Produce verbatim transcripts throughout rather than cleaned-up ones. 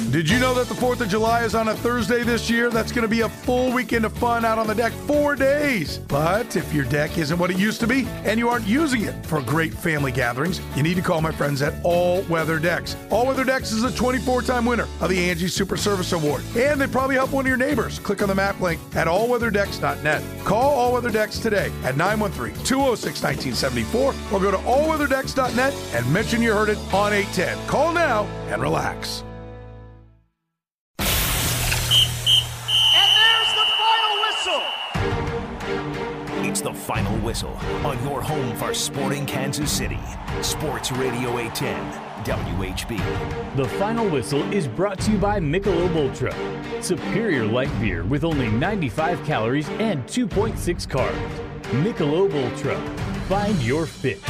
Did you know that the fourth of July is on a Thursday this year? That's going to be a full weekend of fun out on the deck, four days. But if your deck isn't what it used to be and you aren't using it for great family gatherings, you need to call my friends at All Weather Decks. All Weather Decks is a twenty-four time winner of the Angie Super Service Award. And they probably help one of your neighbors. Click on the map link at all weather decks dot net. Call All Weather Decks today at nine one three, two oh six, one nine seven four or go to all weather decks dot net and mention you heard it on eight ten. Call now and relax. It's the final whistle on your home for sporting Kansas City. Sports Radio eight ten, W H B. The final whistle is brought to you by Michelob Ultra. Superior light beer with only ninety-five calories and two point six carbs. Michelob Ultra. Find your fit.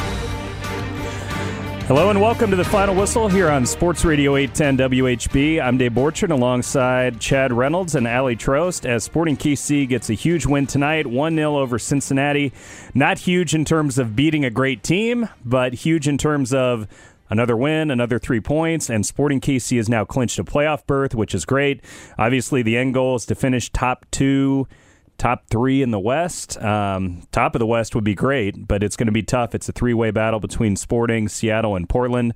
Hello and welcome to the Final Whistle here on Sports Radio eight ten W H B. I'm Dave Borchardt alongside Chad Reynolds and Allie Trost as Sporting K C gets a huge win tonight, one nil over Cincinnati. Not huge in terms of beating a great team, but huge in terms of another win, another three points, and Sporting K C has now clinched a playoff berth, which is great. Obviously, the end goal is to finish top two, top three in the West. Um, top of the West would be great, but it's going to be tough. It's a three-way battle between Sporting, Seattle, and Portland.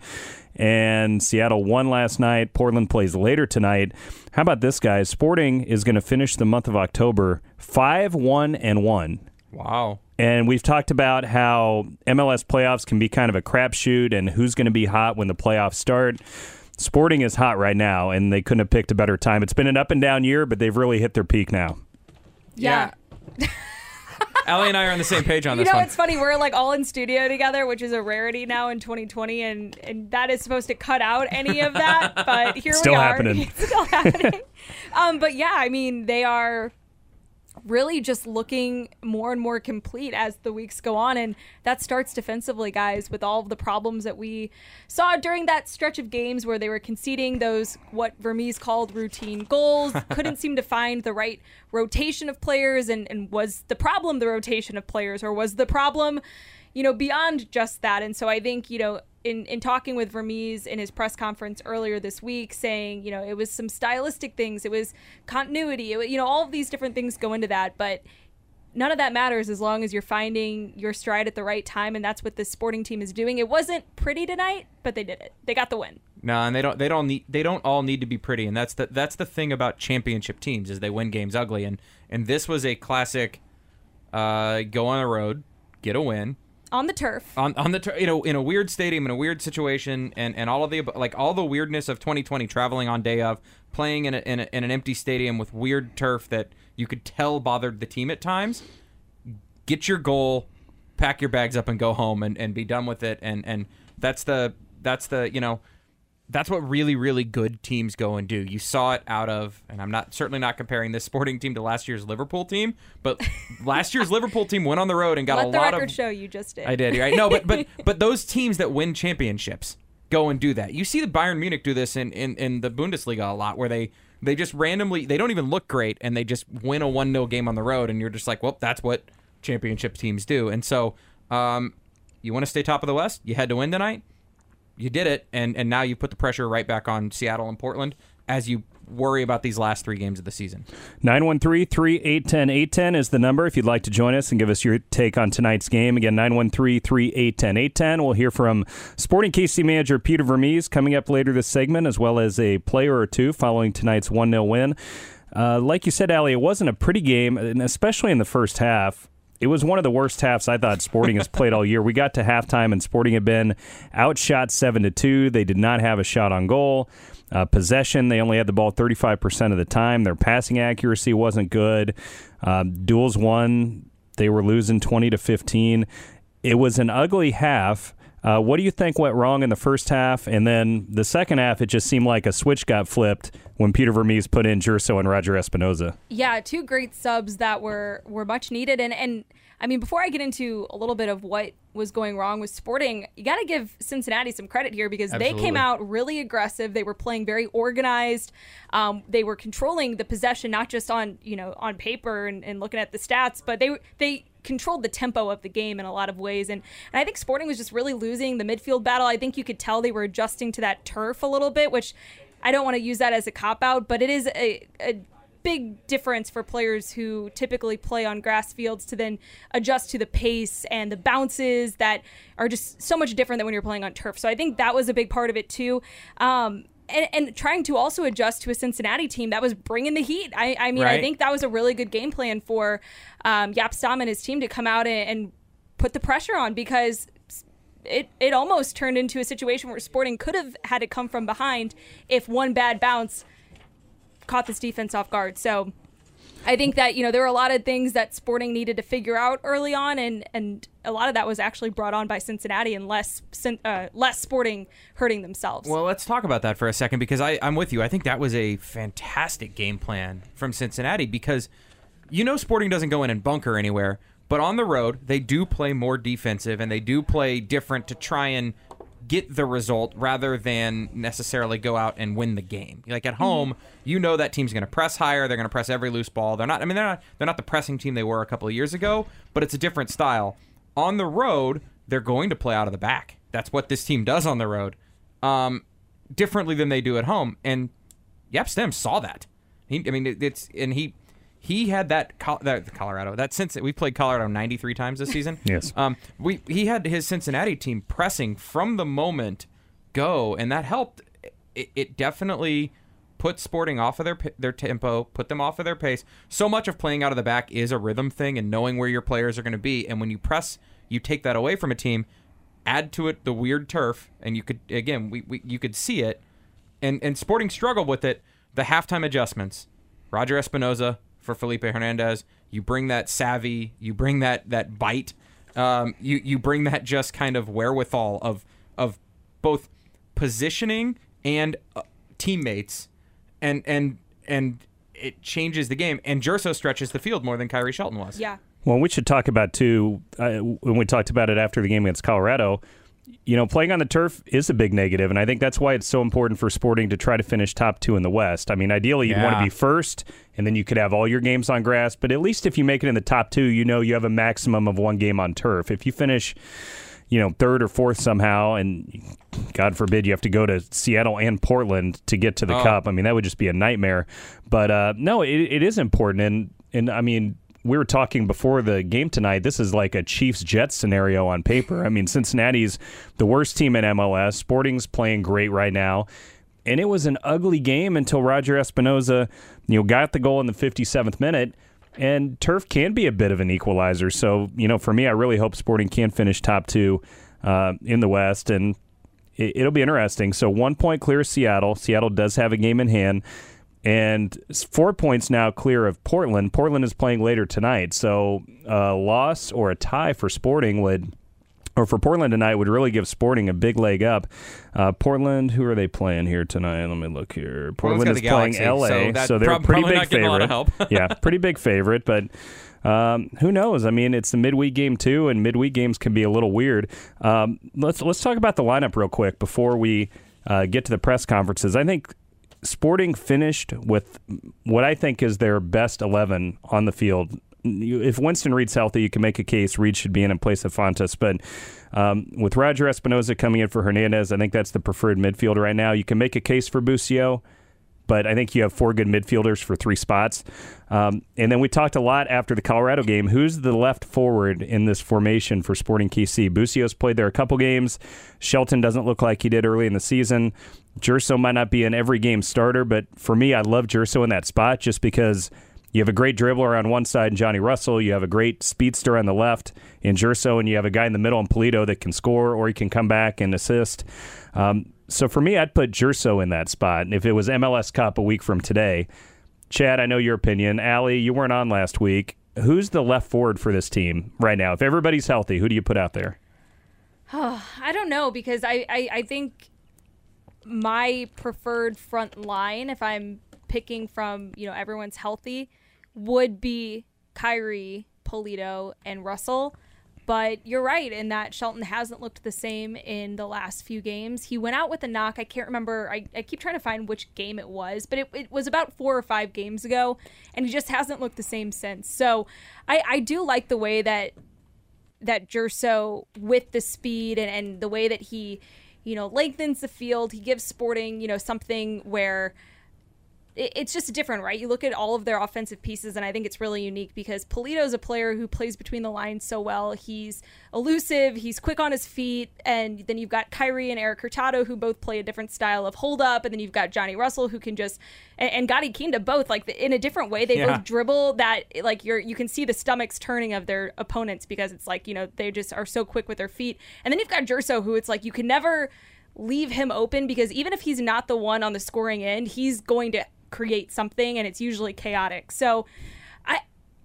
And Seattle won last night. Portland plays later tonight. How about this, guys? Sporting is going to finish the month of October five one and one. Wow. And we've talked about how M L S playoffs can be kind of a crapshoot and who's going to be hot when the playoffs start. Sporting is hot right now, and they couldn't have picked a better time. It's been an up-and-down year, but they've really hit their peak now. Yeah. yeah. Allie and I are on the same page on you this know, one. it's funny. We're like all in studio together, which is a rarity now in twenty twenty, and, and that is supposed to cut out any of that. But here Still we are. happening. It's still happening. um, but yeah, I mean, they are really just looking more and more complete as the weeks go on, and that starts defensively, guys, with all of the problems that we saw during that stretch of games where they were conceding those what Vermes called routine goals, couldn't seem to find the right rotation of players, and, and was the problem the rotation of players, or was the problem, you know, beyond just that? And so I think, you know, in, in talking with Vermes in his press conference earlier this week, saying, you know, it was some stylistic things, it was continuity, it, you know, all of these different things go into that, but none of that matters as long as you're finding your stride at the right time, and that's what this Sporting team is doing. It wasn't pretty tonight, but they did it. They got the win. No, and they don't. They don't need. They don't all need to be pretty, and that's the that's the thing about championship teams is they win games ugly, and and this was a classic. Uh, go on the road, get a win. On the turf. On on the tur- you know, in a weird stadium, in a weird situation, and, and all of the like all the weirdness of twenty twenty, traveling on day of, playing in a, in, a, in an empty stadium with weird turf that you could tell bothered the team at times. Get your goal, pack your bags up, and go home, and, and be done with it. And and that's the that's the you know. That's what really, really good teams go and do. You saw it out of, and I'm not certainly not comparing this Sporting team to last year's Liverpool team, but last year's Liverpool team went on the road and got Let a lot of. Let the record show you just did. I did, right? No, but but but those teams that win championships go and do that. You see the Bayern Munich do this in, in, in the Bundesliga a lot, where they they just randomly they don't even look great and they just win a one nil game on the road, and you're just like, well, that's what championship teams do. And so, um, you want to stay top of the West? You had to win tonight. You did it, and, and now you put the pressure right back on Seattle and Portland as you worry about these last three games of the season. nine one three, three eight one zero, eight one zero is the number if you'd like to join us and give us your take on tonight's game. Again, nine one three, three eight one zero, eight one zero. We'll hear from Sporting K C manager Peter Vermes coming up later this segment, as well as a player or two following tonight's one nil win. Uh, like you said, Allie, it wasn't a pretty game, and especially in the first half. It was one of the worst halves I thought Sporting has played all year. We got to halftime, and Sporting had been outshot seven to two. They did not have a shot on goal. Uh, possession, they only had the ball thirty-five percent of the time. Their passing accuracy wasn't good. Uh, duels won. They were losing twenty to fifteen. It was an ugly half. Uh, what do you think went wrong in the first half? And then the second half, it just seemed like a switch got flipped when Peter Vermes put in Gerso and Roger Espinoza. Yeah, two great subs that were, were much needed. And, and I mean, before I get into a little bit of what was going wrong with Sporting, you got to give Cincinnati some credit here because Absolutely. They came out really aggressive. They were playing very organized. Um, they were controlling the possession, not just on, you know, on paper and, and looking at the stats, but they they controlled the tempo of the game in a lot of ways. And, and I think Sporting was just really losing the midfield battle. I think you could tell they were adjusting to that turf a little bit, which I don't want to use that as a cop-out, but it is a, a big difference for players who typically play on grass fields to then adjust to the pace and the bounces that are just so much different than when you're playing on turf. So I think that was a big part of it too. Um, and, and trying to also adjust to a Cincinnati team that was bringing the heat. I, I mean, right. I think that was a really good game plan for um, Jaap Stam and his team to come out and, and put the pressure on, because it, it almost turned into a situation where Sporting could have had to come from behind if one bad bounce caught this defense off guard. So I think that, you know, there were a lot of things that Sporting needed to figure out early on, and, and a lot of that was actually brought on by Cincinnati and less uh, less Sporting hurting themselves. Well, let's talk about that for a second, because I, I'm with you. I think that was a fantastic game plan from Cincinnati, because you know Sporting doesn't go in and bunker anywhere, but on the road, they do play more defensive, and they do play different to try and get the result rather than necessarily go out and win the game. Like at home, mm-hmm. you know that team's going to press higher. They're going to press every loose ball. They're not. I mean, they're not. They're not the pressing team they were a couple of years ago, but it's a different style. On the road, they're going to play out of the back. That's what this team does on the road, um, differently than they do at home. And Jaap Stam saw that. He, I mean, it, it's and he. He had that, that Colorado, that since we played Colorado ninety-three times this season. Yes. Um, we he had his Cincinnati team pressing from the moment go, and that helped. It, it definitely put Sporting off of their their tempo, put them off of their pace. So much of playing out of the back is a rhythm thing and knowing where your players are going to be. And when you press, you take that away from a team. Add to it the weird turf, and you could again we, we you could see it, and and Sporting struggled with it. The halftime adjustments, Roger Espinoza for Felipe Hernandez, you bring that savvy, you bring that that bite, um, you you bring that just kind of wherewithal of of both positioning and uh, teammates, and and and it changes the game. And Jerso stretches the field more than Kyrie Shelton was. Yeah. Well, we should talk about too uh, when we talked about it after the game against Colorado. You know, playing on the turf is a big negative, and I think that's why it's so important for Sporting to try to finish top two in the West. I mean, ideally, you'd yeah. want to be first, and then you could have all your games on grass, but at least if you make it in the top two, you know you have a maximum of one game on turf. If you finish, you know, third or fourth somehow, and God forbid you have to go to Seattle and Portland to get to the oh. Cup, I mean, that would just be a nightmare. But, uh, no, it, it is important, and, and I mean, we were talking before the game tonight. This is like a Chiefs-Jets scenario on paper. I mean, Cincinnati's the worst team in M L S. Sporting's playing great right now. And it was an ugly game until Roger Espinoza, you know, got the goal in the fifty-seventh minute. And turf can be a bit of an equalizer. So, you know, for me, I really hope Sporting can finish top two uh, in the West. And it, it'll be interesting. So one point clear of Seattle. Seattle does have a game in hand. And four points now clear of Portland. Portland is playing later tonight. So a loss or a tie for Sporting would, or for Portland tonight, would really give Sporting a big leg up. Uh, Portland, who are they playing here tonight? Let me look here. Portland is playing Galaxy, L A, so, so they're a pretty big favorite. A lot of help. Yeah, pretty big favorite, but um, who knows? I mean, it's the midweek game too, and midweek games can be a little weird. Um, let's let's talk about the lineup real quick before we uh, get to the press conferences. I think Sporting finished with what I think is their best eleven on the field. If Winston Reed's healthy, you can make a case Reed should be in in place of Fontas. But um, with Roger Espinoza coming in for Hernandez, I think that's the preferred midfield right now. You can make a case for Busio, but I think you have four good midfielders for three spots. Um, and then we talked a lot after the Colorado game. Who's the left forward in this formation for Sporting K C? Busio's played there a couple games. Shelton doesn't look like he did early in the season. Jerso might not be an every game starter, but for me, I love Jerso in that spot just because you have a great dribbler on one side in Johnny Russell, you have a great speedster on the left in Jerso, and you have a guy in the middle in Polito that can score or he can come back and assist. Um, so for me, I'd put Jerso in that spot. And if it was M L S Cup a week from today, Chad, I know your opinion. Allie, you weren't on last week. Who's the left forward for this team right now? If everybody's healthy, who do you put out there? Oh, I don't know, because I, I, I think my preferred front line, if I'm picking from, you know, everyone's healthy, would be Kyrie, Polito, and Russell. But you're right in that Shelton hasn't looked the same in the last few games. He went out with a knock. I can't remember. I, I keep trying to find which game it was, but it, it was about four or five games ago, and he just hasn't looked the same since. So I, I do like the way that that Jerso, with the speed and, and the way that he you know, lengthens the field. He gives Sporting, you know, something where it's just different, right? You look at all of their offensive pieces, and I think it's really unique because Pulido is a player who plays between the lines so well. He's elusive, he's quick on his feet, and then you've got Kyrie and Eric Hurtado who both play a different style of hold-up, and then you've got Johnny Russell who can just, and, and Gadi Kinda both, like in a different way. They Yeah. both dribble that, like you're, you can see the stomachs turning of their opponents because it's like, you know, they just are so quick with their feet. And then you've got Jerso who it's like you can never leave him open because even if he's not the one on the scoring end, he's going to create something, and it's usually chaotic. So I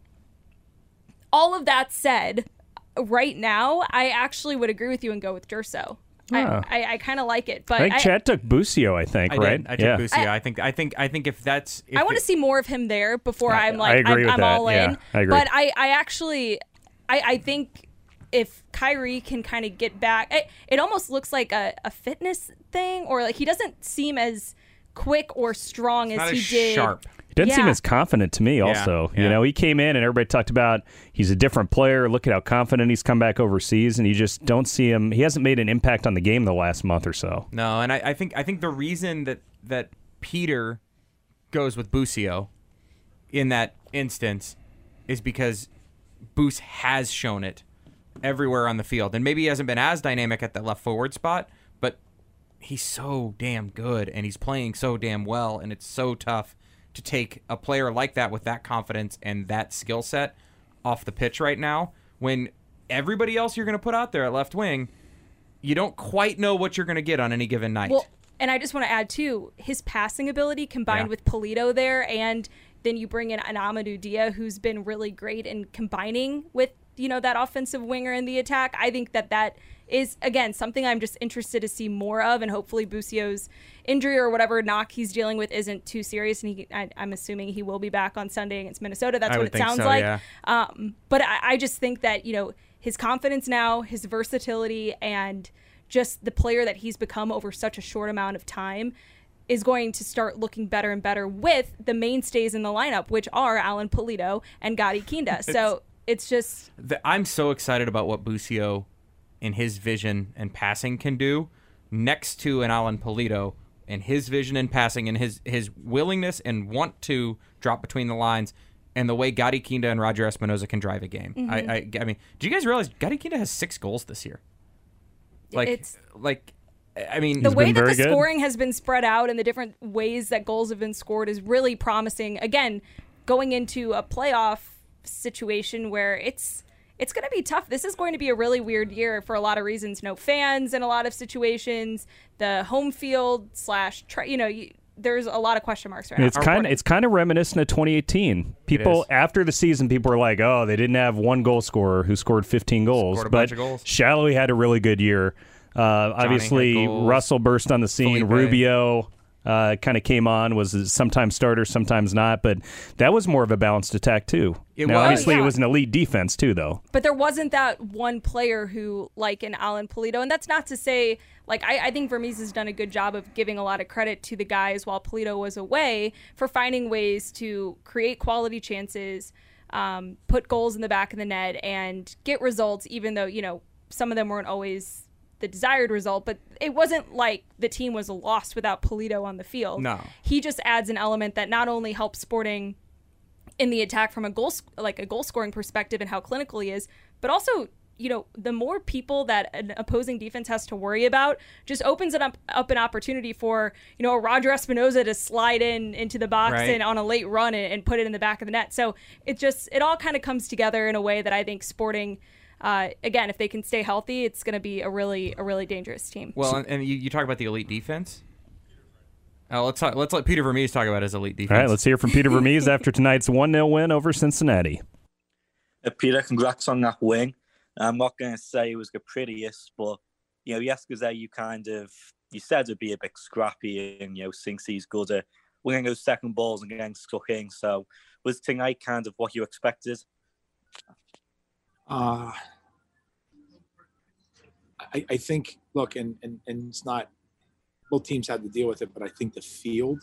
all of that said, right now I actually would agree with you and go with Jerso. Oh. I, I, I kind of like it, but I think I, Chad took Busio, I think, I right? did. I took yeah. Busio. I- I, think. I think. I think if that's. If I want to it- see more of him there before I- I'm I like agree I'm, with I'm that. all Yeah, in. I agree. But I, I actually I, I think if Kyrie can kind of get back, it, it almost looks like a, a fitness thing, or like he doesn't seem as quick or strong as not he as did. sharp. He doesn't seem Yeah. as confident to me also. yeah. You know, he came in and everybody talked about he's a different player. Look at how confident he's come back overseas, and you just don't see him. He hasn't made an impact on the game the last month or so. No, and I, I think I think the reason that that Peter goes with Busio in that instance is because Boost has shown it everywhere on the field, and maybe he hasn't been as dynamic at the left forward spot, but he's so damn good, and he's playing so damn well, and it's so tough to take a player like that with that confidence and that skill set off the pitch right now when everybody else you're going to put out there at left wing, you don't quite know what you're going to get on any given night. Well, and I just want to add too, his passing ability combined Yeah. with Pulido there, and then you bring in an Amadou Dia who's been really great in combining with, you know, that offensive winger in the attack. I think that that is, again, something I'm just interested to see more of, and hopefully Busio's injury or whatever knock he's dealing with isn't too serious, and he, I, I'm assuming he will be back on Sunday against Minnesota. That's I what would it think sounds so, like. yeah. Um, but I, I just think that, you know, his confidence now, his versatility, and just the player that he's become over such a short amount of time is going to start looking better and better with the mainstays in the lineup, which are Alan Pulido and Gadi Kinda. So it's just... The, I'm so excited about what Busio in his vision and passing can do next to an Alan Pulido and his vision and passing and his, his willingness and want to drop between the lines and the way Gadi Kinda and Roger Espinoza can drive a game. Mm-hmm. I, I I mean, do you guys realize Gadi Kinda has six goals this year? Like, It's- like, I mean, the way been that the very good. scoring has been spread out and the different ways that goals have been scored is really promising. Again, going into a playoff situation where it's it's going to be tough. This is going to be a really weird year for a lot of reasons. No fans in a lot of situations. The home field slash, tra- you know, you, there's a lot of question marks right now. It's kind of it's kind of reminiscent of twenty eighteen. People is. after the season, people were like, "Oh, they didn't have one goal scorer who scored fifteen goals." Scored a but bunch of goals. Shallowy had a really good year. Uh, obviously, had goals. Russell burst on the scene. Felipe. Rubio uh, kind of came on, was sometimes starter, sometimes not. But that was more of a balanced attack too. It now, was. obviously, Oh, yeah. it was an elite defense too, though. But there wasn't that one player who, like an Alan Pulido, and that's not to say, like, I, I think Vermes has done a good job of giving a lot of credit to the guys while Pulido was away for finding ways to create quality chances, um, put goals in the back of the net, and get results, even though, you know, some of them weren't always the desired result, but it wasn't like the team was lost without Pulido on the field. No. He just adds an element that not only helps Sporting in the attack from a goal, like a goal scoring perspective and how clinical he is, but also, you know, the more people that an opposing defense has to worry about just opens it up, up an opportunity for, you know, a Roger Espinoza to slide in into the box Right. and on a late run and, and put it in the back of the net. So it just, it all kind of comes together in a way that I think Sporting, uh, again, if they can stay healthy, it's going to be a really, a really dangerous team. well, and, and you, you talk about the elite defense. Oh, let's talk, let's let Peter Vermes talk about his elite defense. All right, let's hear from Peter Vermes after tonight's one nil win over Cincinnati. Uh, Peter, congrats on that win. I'm not going to say it was the prettiest, but, you know, yesterday you kind of, you said it'd be a bit scrappy and, you know, Cincy's good at winning those second balls and getting stuck in. So was tonight kind of what you expected? Uh, I, I think, look, and, and, and it's not, both teams had to deal with it, but I think the field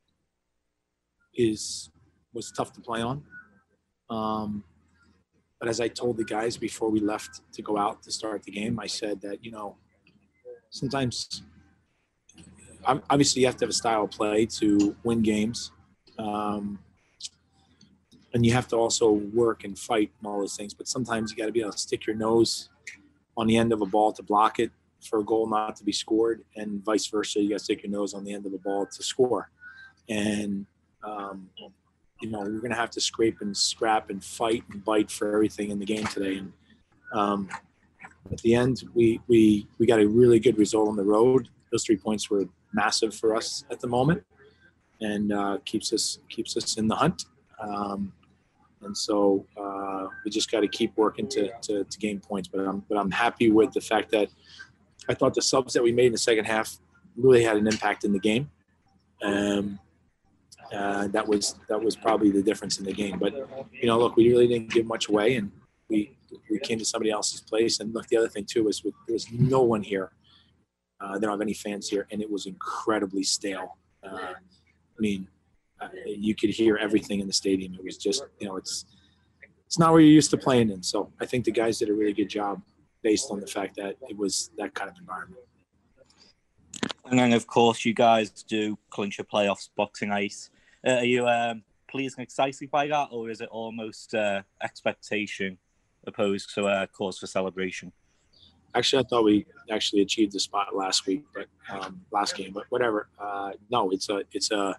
is was tough to play on. Um, but as I told the guys before we left to go out to start the game, I said that, you know, sometimes, obviously, you have to have a style of play to win games. Um, and you have to also work and fight and all those things. But sometimes you got to be able to stick your nose on the end of a ball to block it for a goal not to be scored, and vice versa. You got to stick your nose on the end of a ball to score. And, um, you know, we're going to have to scrape and scrap and fight and bite for everything in the game today. And um, at the end, we, we, we got a really good result on the road. Those three points were massive for us at the moment, and uh, keeps us keeps us in the hunt. Um, and so uh, we just got to keep working to, to to gain points. But I'm but I'm happy with the fact that I thought the subs that we made in the second half really had an impact in the game. Um, uh, that was that was probably the difference in the game. But you know, look, we really didn't give much away, and we we came to somebody else's place. And look, the other thing too was with, there was no one here. Uh, they don't have any fans here, and it was incredibly stale. Uh, I mean, uh, you could hear everything in the stadium. It was just, you know, it's it's not where you're used to playing in. So I think the guys did a really good job based on the fact that it was that kind of environment. And then, of course, you guys do clinch your playoffs Boxing Ice. Uh, are you um, pleased and excited by that, or is it almost uh, expectation opposed to a uh, cause for celebration? Actually, I thought we actually achieved the spot last week, but um, last game, but whatever. Uh, no, it's a, it's a.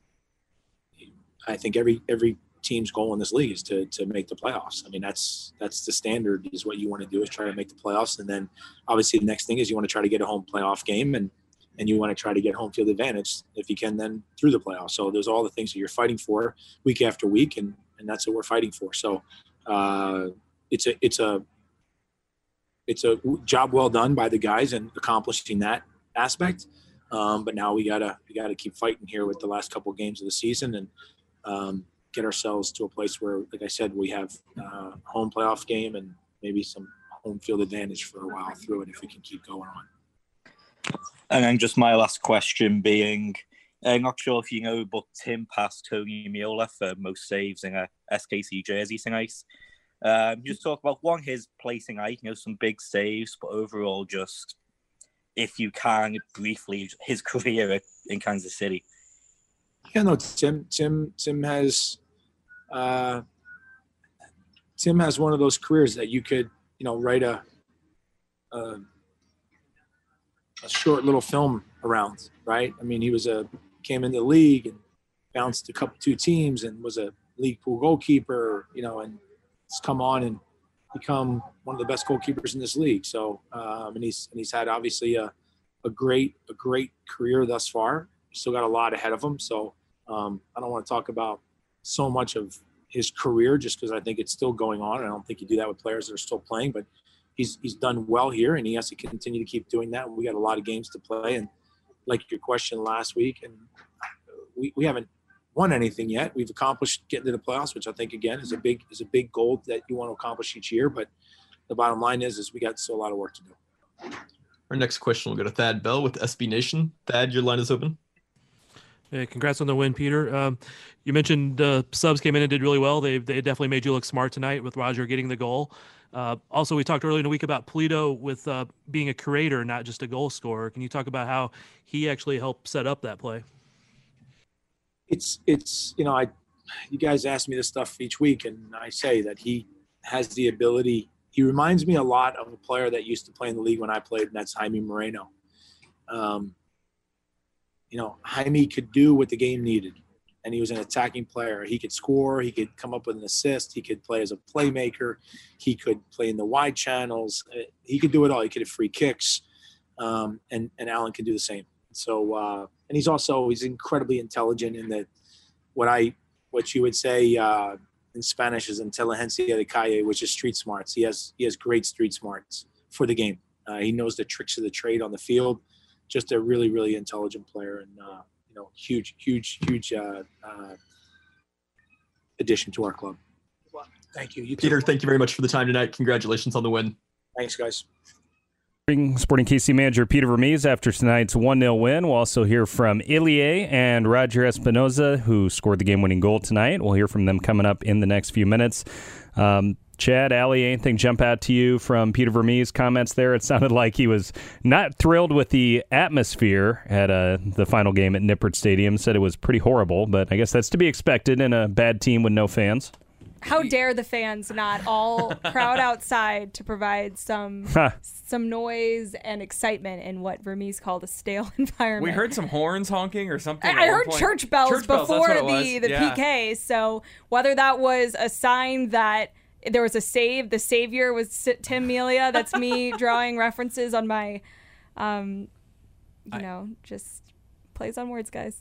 I think every every team's goal in this league is to to make the playoffs. I mean, that's that's the standard. Is what you want to do is try to make the playoffs, and then obviously the next thing is you want to try to get a home playoff game, and and you want to try to get home field advantage if you can, then through the playoffs. So there's all the things that you're fighting for week after week, and and that's what we're fighting for. So uh, it's a it's a. It's a job well done by the guys in accomplishing that aspect. Um, but now we gotta we gotta keep fighting here with the last couple of games of the season and um, get ourselves to a place where, like I said, we have uh, home playoff game and maybe some home field advantage for a while through it if we can keep going on. And then just my last question being, I'm not sure if you know, but Tim passed Tony Meola for most saves in a S K C jersey tonight. Um, just talk about one, his placing out, you know, some big saves, but overall, just if you can briefly, his career in Kansas City. Yeah, no, Tim, Tim, Tim has, uh, Tim has one of those careers that you could, you know, write a, a, a short little film around, right? I mean, he was a came in the league and bounced a couple two teams and was a league pool goalkeeper, you know, and come on and become one of the best goalkeepers in this league. So, um, and he's and he's had obviously a, a great a great career thus far. He's still got a lot ahead of him. So, um, I don't want to talk about so much of his career just because I think it's still going on. I don't think you do that with players that are still playing, but he's he's done well here, and he has to continue to keep doing that. We got a lot of games to play, and like your question last week, and we we haven't won anything yet. We've accomplished getting to the playoffs, which I think again is a big is a big goal that you want to accomplish each year. But the bottom line is, is we got still a lot of work to do. Our next question will go to Thad Bell with S B Nation. Thad, your line is open. Hey, congrats on the win, Peter. Um, you mentioned the uh, subs came in and did really well. They they definitely made you look smart tonight with Roger getting the goal. Uh, also, we talked earlier in the week about Polito with uh, being a creator, not just a goal scorer. Can you talk about how he actually helped set up that play? It's, it's you know, I, you guys ask me this stuff each week, and I say that he has the ability. He reminds me a lot of a player that used to play in the league when I played, and that's Jaime Moreno. Um, you know, Jaime could do what the game needed, and he was an attacking player. He could score. He could come up with an assist. He could play as a playmaker. He could play in the wide channels. He could do it all. He could have free kicks, um, and and Alan can do the same. So, uh, and he's also, he's incredibly intelligent in that what I, what you would say uh, in Spanish is inteligencia de calle, which is street smarts. He has, he has great street smarts for the game. Uh, he knows the tricks of the trade on the field. Just a really, really intelligent player, and, uh, you know, huge, huge, huge uh, uh, addition to our club. Thank you. you Peter, thank you very much for the time tonight. Congratulations on the win. Thanks, guys. Sporting K C manager Peter Vermees after tonight's one nil win. We'll also hear from Ilie and Roger Espinoza, who scored the game-winning goal tonight. We'll hear from them coming up in the next few minutes. Um, Chad, Allie, anything jump out to you from Peter Vermes' comments there? It sounded like he was not thrilled with the atmosphere at uh, the final game at Nippert Stadium. Said it was pretty horrible, but I guess that's to be expected in a bad team with no fans. How dare the fans not all crowd outside to provide some Huh. some noise and excitement in what Vermes called a stale environment. We heard some horns honking or something. I, at I one heard point. church bells Church bells, before that's what it the, was. the Yeah. P K. So whether that was a sign that there was a save, the savior was S- Tim Melia. That's me drawing references on my, um, you I- know, just plays on words, guys.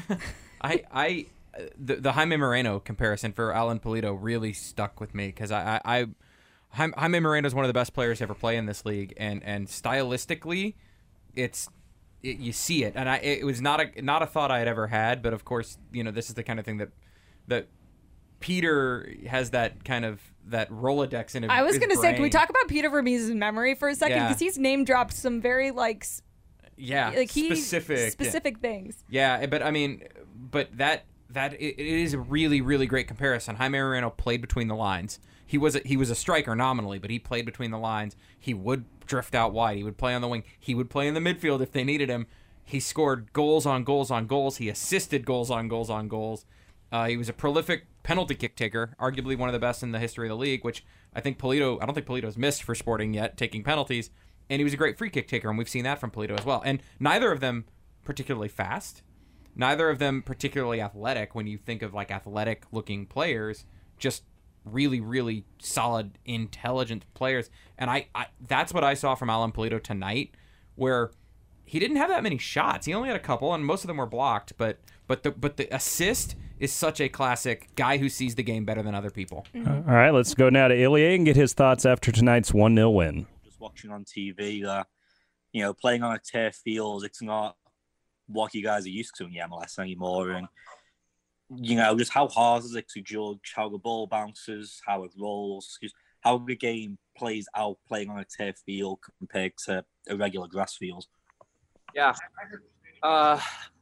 I, I, the, the Jaime Moreno comparison for Alan Pulido really stuck with me because I, I, I, Jaime Jaime Moreno is one of the best players to ever play in this league, and and stylistically, it's, it, you see it, and I, it was not a not a thought I had ever had, but of course, you know, this is the kind of thing that, that Peter has that kind of that Rolodex in his I was his going to say, can we brain. talk about Peter Vermes' memory for a second? Yeah. Because he's name dropped some very like, s- Yeah, like he specific, specific things. Yeah, but I mean, but that that it, it is a really really great comparison. Jaime Moreno played between the lines. He was a, he was a striker nominally, but he played between the lines. He would drift out wide. He would play on the wing. He would play in the midfield if they needed him. He scored goals on goals on goals. He assisted goals on goals on goals. Uh, he was a prolific penalty kick taker, arguably one of the best in the history of the league, which I think Pulido, I don't think Pulido's missed for Sporting yet, taking penalties. And he was a great free kick taker, and we've seen that from Pulido as well. And neither of them particularly fast. Neither of them particularly athletic when you think of like athletic-looking players, just really, really solid, intelligent players. And I, I that's what I saw from Alan Pulido tonight, where he didn't have that many shots. He only had a couple, and most of them were blocked. But but the but the assist is such a classic guy who sees the game better than other people. Uh, all right, let's go now to Ilya and get his thoughts after tonight's one nil win. Just watching on T V that, you know, playing on a turf field, it's not what you guys are used to in the M L S anymore. And, you know, just how hard is it to judge how the ball bounces, how it rolls, just how the game plays out playing on a turf field compared to a regular grass field. Yeah. Uh,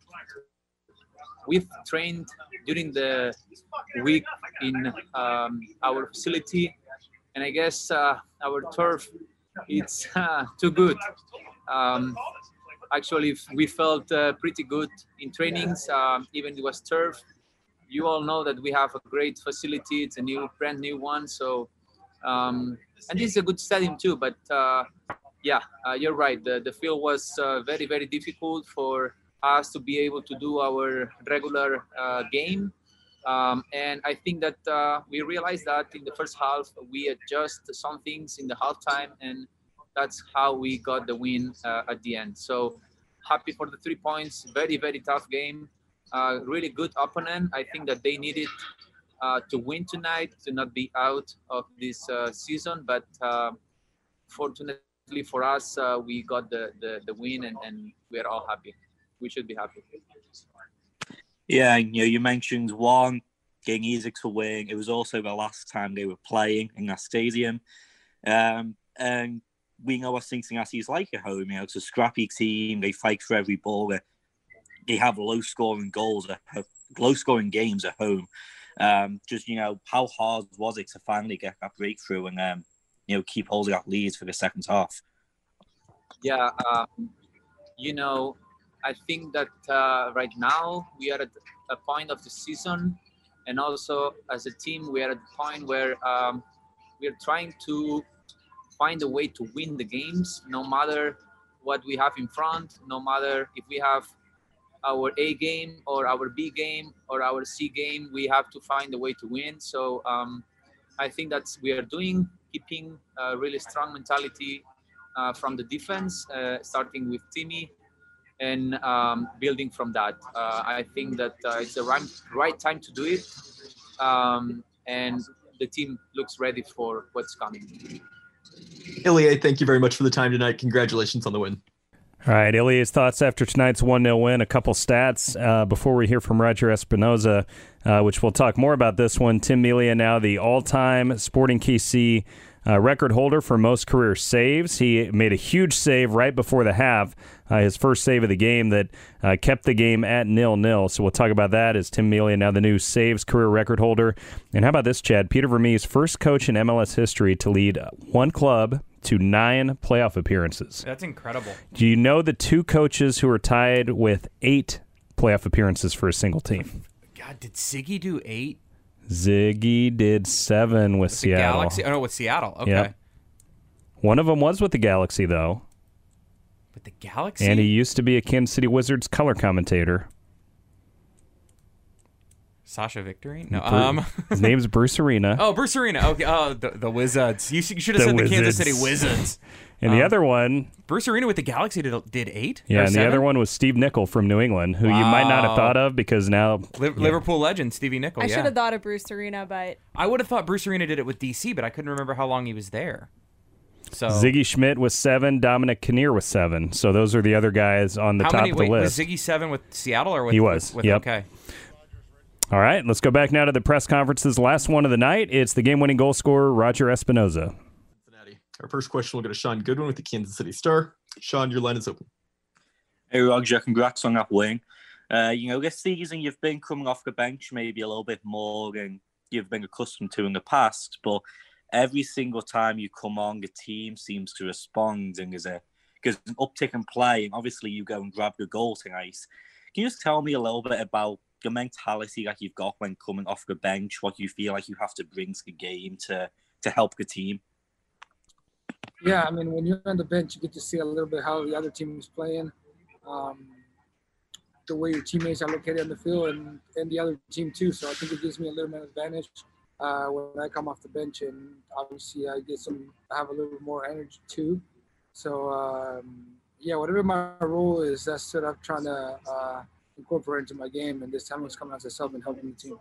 we've trained during the week in um, our facility, and I guess uh, our turf, it's uh, too good. Um, actually, we felt uh, pretty good in trainings, um, even it was turf. You all know that we have a great facility. It's a new, brand new one. So, um, and this is a good stadium too, but uh, yeah, uh, you're right. The, the field was uh, very, very difficult for us to be able to do our regular uh, game. Um, and I think that uh, we realized that in the first half, we adjust some things in the halftime, and that's how we got the win uh, at the end. So happy for the three points. Very, very tough game. Uh, really good opponent. I think that they needed uh, to win tonight to not be out of this uh, season. But uh, fortunately for us, uh, we got the, the, the win, and, and we're all happy. We should be happy. Yeah, you know, you mentioned one, getting easy to win. It was also the last time they were playing in that stadium. Um, and we know what Cincinnati is like at home. You know, it's a scrappy team. They fight for every ball. They, they have low-scoring goals, at, low-scoring games at home. Um, just, you know, how hard was it to finally get that breakthrough and, um, you know, keep holding that lead for the second half? Yeah, um, you know, I think that uh, right now we are at a point of the season, and also as a team, we are at the point where um, we are trying to find a way to win the games, no matter what we have in front, no matter if we have our A game or our B game or our C game, we have to find a way to win. So um, I think that's we are doing, keeping a really strong mentality uh, from the defense, uh, starting with Timmy, and um, building from that. Uh, I think that uh, it's the right, right time to do it, um, and the team looks ready for what's coming. Ilya, thank you very much for the time tonight. Congratulations on the win. All right, Ilya's thoughts after tonight's one nil win. A couple stats uh, before we hear from Roger Espinoza, uh, which we'll talk more about this one. Tim Melia now the all-time Sporting K C uh, record holder for most career saves. He made a huge save right before the half, uh, his first save of the game that uh, kept the game at nil-nil. So we'll talk about that as Tim Melia, now the new saves career record holder. And how about this, Chad? Peter Vermes, first coach in M L S history to lead one club to nine playoff appearances. That's incredible. Do you know the two coaches who are tied with eight playoff appearances for a single team? God, did Ziggy do eight? Ziggy did seven with, with Seattle. The Galaxy? Oh, no, with Seattle. Okay. Yep. One of them was with the Galaxy, though. With the Galaxy? And he used to be a Kansas City Wizards color commentator. Sasha Victory? No. Bru- Um, his name's Bruce Arena. Oh, Bruce Arena. Okay. Oh, the, the Wizards. You, you should have The said Wizards. the Kansas City Wizards. And um, the other one... Bruce Arena with the Galaxy did, did eight? Yeah, or and seven? the other one was Steve Nicol from New England, who wow. you might not have thought of because now... Li- yeah. Liverpool legend, Stevie Nicol, I yeah. should have thought of Bruce Arena, but... I would have thought Bruce Arena did it with D C, but I couldn't remember how long he was there. So Ziggy Schmidt was seven, Dominic Kinnear was seven. So those are the other guys on the how top many, of the wait, list. Was Ziggy seven with Seattle or with... He was, with, with, yep. Okay. All right, let's go back now to the press conferences. Last one of the night. It's the game-winning goal scorer, Roger Espinoza. Cincinnati. Our first question will go to Sean Goodwin with the Kansas City Star. Sean, your line is open. Hey, Roger, congrats on that win. Uh, you know, this season you've been coming off the bench maybe a little bit more than you've been accustomed to in the past, but every single time you come on, the team seems to respond and there's, a, there's an uptick in play, and obviously you go and grab the goal tonight. Can you just tell me a little bit about the mentality that you've got when coming off the bench, what you feel like you have to bring to the game to, to help the team? Yeah, I mean, when you're on the bench, you get to see a little bit how the other team is playing, um, the way your teammates are located on the field, and, and the other team too. So I think it gives me a little bit of advantage uh, when I come off the bench, and obviously I get some, I have a little bit more energy too. So um, yeah, whatever my role is, that's what I'm trying to uh, incorporate into my game. And this time I was coming as a sub and helping the team.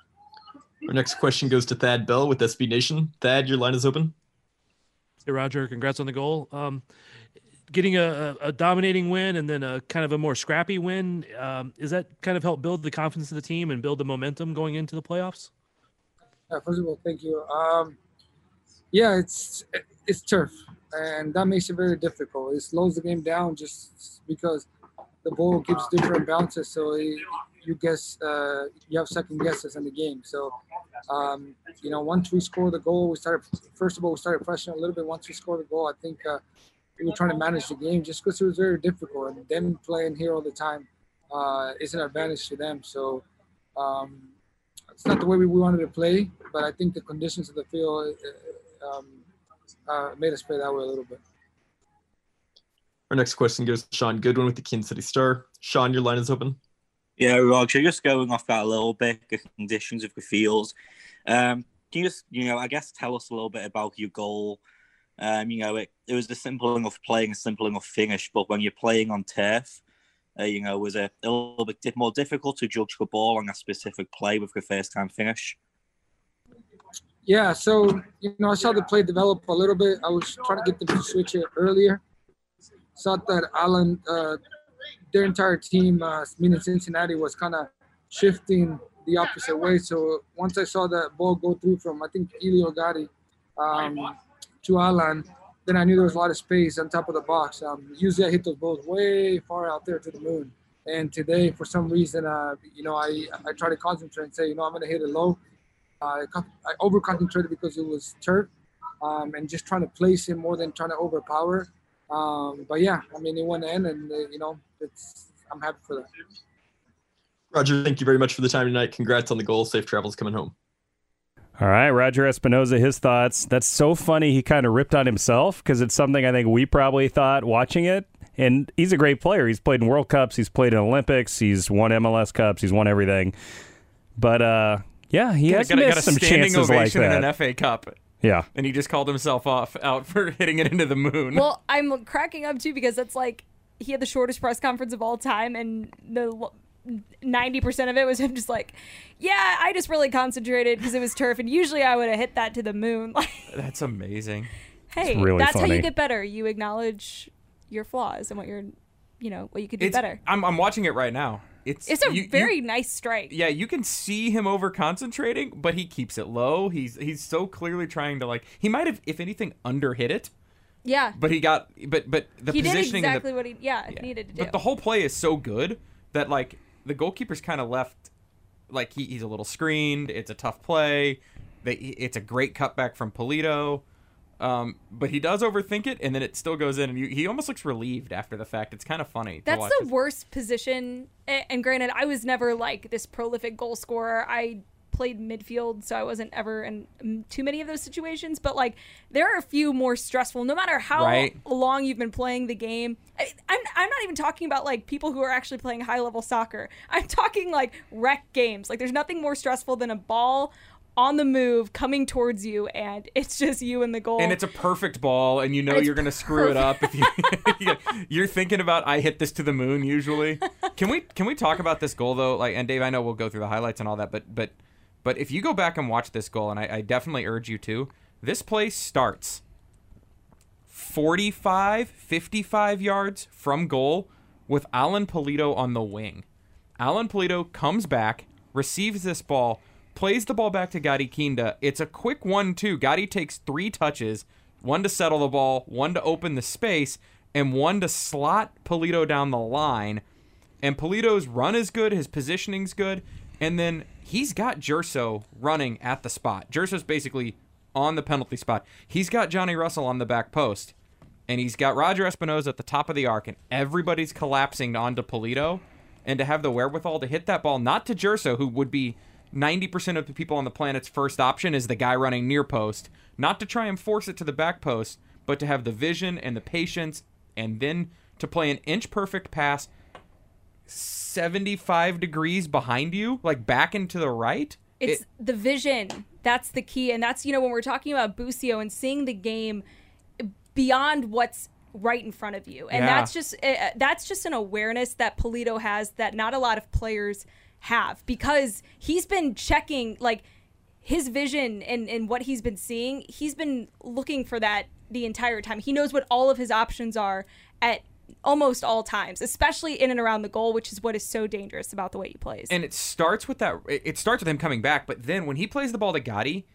Our next question goes to Thad Bell with S B Nation. Thad, your line is open. Hey, Roger, congrats on the goal. Um, getting a, a dominating win and then a kind of a more scrappy win, um, is that kind of help build the confidence of the team and build the momentum going into the playoffs? Uh, first of all, thank you. Um, yeah, it's it's turf, and that makes it very difficult. It slows the game down just because the ball gives different bounces, so it, you guess uh, you have second guesses in the game. So, um, you know, once we scored the goal, we started. First of all, we started pressuring a little bit. Once we scored the goal, I think uh, we were trying to manage the game just because it was very difficult. And them playing here all the time uh, is an advantage to them. So, um, it's not the way we wanted to play, but I think the conditions of the field uh, um, uh, made us play that way a little bit. Our next question goes to Sean Goodwin with the Kansas City Star. Sean, your line is open. Yeah, Roger, just going off that a little bit, the conditions of the fields. Um, can you just, you know, I guess tell us a little bit about your goal? Um, you know, it, it was a simple enough playing, a simple enough finish, but when you're playing on turf, uh, you know, was it a little bit more difficult to judge the ball on a specific play with the first-time finish? Yeah, so, you know, I saw the play develop a little bit. I was trying to get them to switch it earlier. Saw that Allen, uh, their entire team, uh, meaning Cincinnati, was kind of shifting the opposite way. So once I saw that ball go through from, I think, Elio Gotti um, to Allen, then I knew there was a lot of space on top of the box. Um, usually I hit those balls way far out there to the moon. And today, for some reason, uh, you know, I, I try to concentrate and say, you know, I'm going to hit it low. Uh, I over-concentrated because it was turf um, and just trying to place it more than trying to overpower. Um, but, yeah, I mean, it went in, and, uh, you know, it's I'm happy for that. Roger, thank you very much for the time tonight. Congrats on the goal. Safe travels coming home. All right, Roger Espinoza, his thoughts. That's so funny he kind of ripped on himself because it's something I think we probably thought watching it. And he's a great player. He's played in World Cups. He's played in Olympics. He's won M L S Cups. He's won everything. But, uh, yeah, he has got, missed got a some standing chances like ovation that. in an F A Cup. Yeah. And he just called himself off out for hitting it into the moon. Well, I'm cracking up, too, because it's like he had the shortest press conference of all time, and the ninety percent of it was him just like, yeah, I just really concentrated because it was turf, and usually I would have hit that to the moon. That's amazing. Hey, really that's funny. how you get better. You acknowledge your flaws and what you're, you know, what you could do It's, better. I'm, I'm watching it right now. it's It's a you- very you- nice strike. Yeah, you can see him over concentrating, but he keeps it low. He's he's so clearly trying to like. He might have, if anything, under hit it. Yeah. But he got, but but the he did positioning. and exactly the, what he yeah, needed to do. But the whole play is so good that like the goalkeeper's kind of left, like he, he's a little screened. It's a tough play. They, it's a great cutback from Polito. Um, but he does overthink it, and then it still goes in, and you, he almost looks relieved after the fact. It's kind of funny. to That's watch the his- worst position. A- And granted, I was never like this prolific goal scorer. I played midfield, so I wasn't ever in mm, too many of those situations. But like, there are a few more stressful. No matter how Right. long you've been playing the game, I, I'm I'm not even talking about like people who are actually playing high level soccer. I'm talking like rec games. Like, there's nothing more stressful than a ball on the move coming towards you, and it's just you in the goal. And it's a perfect ball, and you know And it's you're going to screw it up if you you're thinking about I hit this to the moon usually. Can we can we talk about this goal though? Like, and Dave, I know we'll go through the highlights and all that, but but but if you go back and watch this goal, and I, I definitely urge you to, this play starts forty-five, fifty-five yards from goal with Alan Polito on the wing. Alan Polito comes back, receives this ball, plays the ball back to Gadi Kinda. It's a quick one two. Gadi takes three touches, one to settle the ball, one to open the space, and one to slot Polito down the line. And Polito's run is good, his positioning's good, and then he's got Gerso running at the spot. Gerso's basically on the penalty spot. He's got Johnny Russell on the back post, and he's got Roger Espinoza at the top of the arc, and everybody's collapsing onto Polito. And to have the wherewithal to hit that ball, not to Gerso, who would be ninety percent of the people on the planet's first option is the guy running near post, not to try and force it to the back post, but to have the vision and the patience, and then to play an inch perfect pass seventy-five degrees behind you, like back and to the right. It's It- the vision. That's the key. And that's, you know, when we're talking about Busio and seeing the game beyond what's right in front of you. And Yeah. that's just uh, that's just an awareness that Polito has that not a lot of players have, because he's been checking like his vision and, and what he's been seeing. He's been looking for that the entire time. He knows what all of his options are at almost all times, especially in and around the goal, which is what is so dangerous about the way he plays. And it starts with that. It starts with him coming back, but then when he plays the ball to Gotti,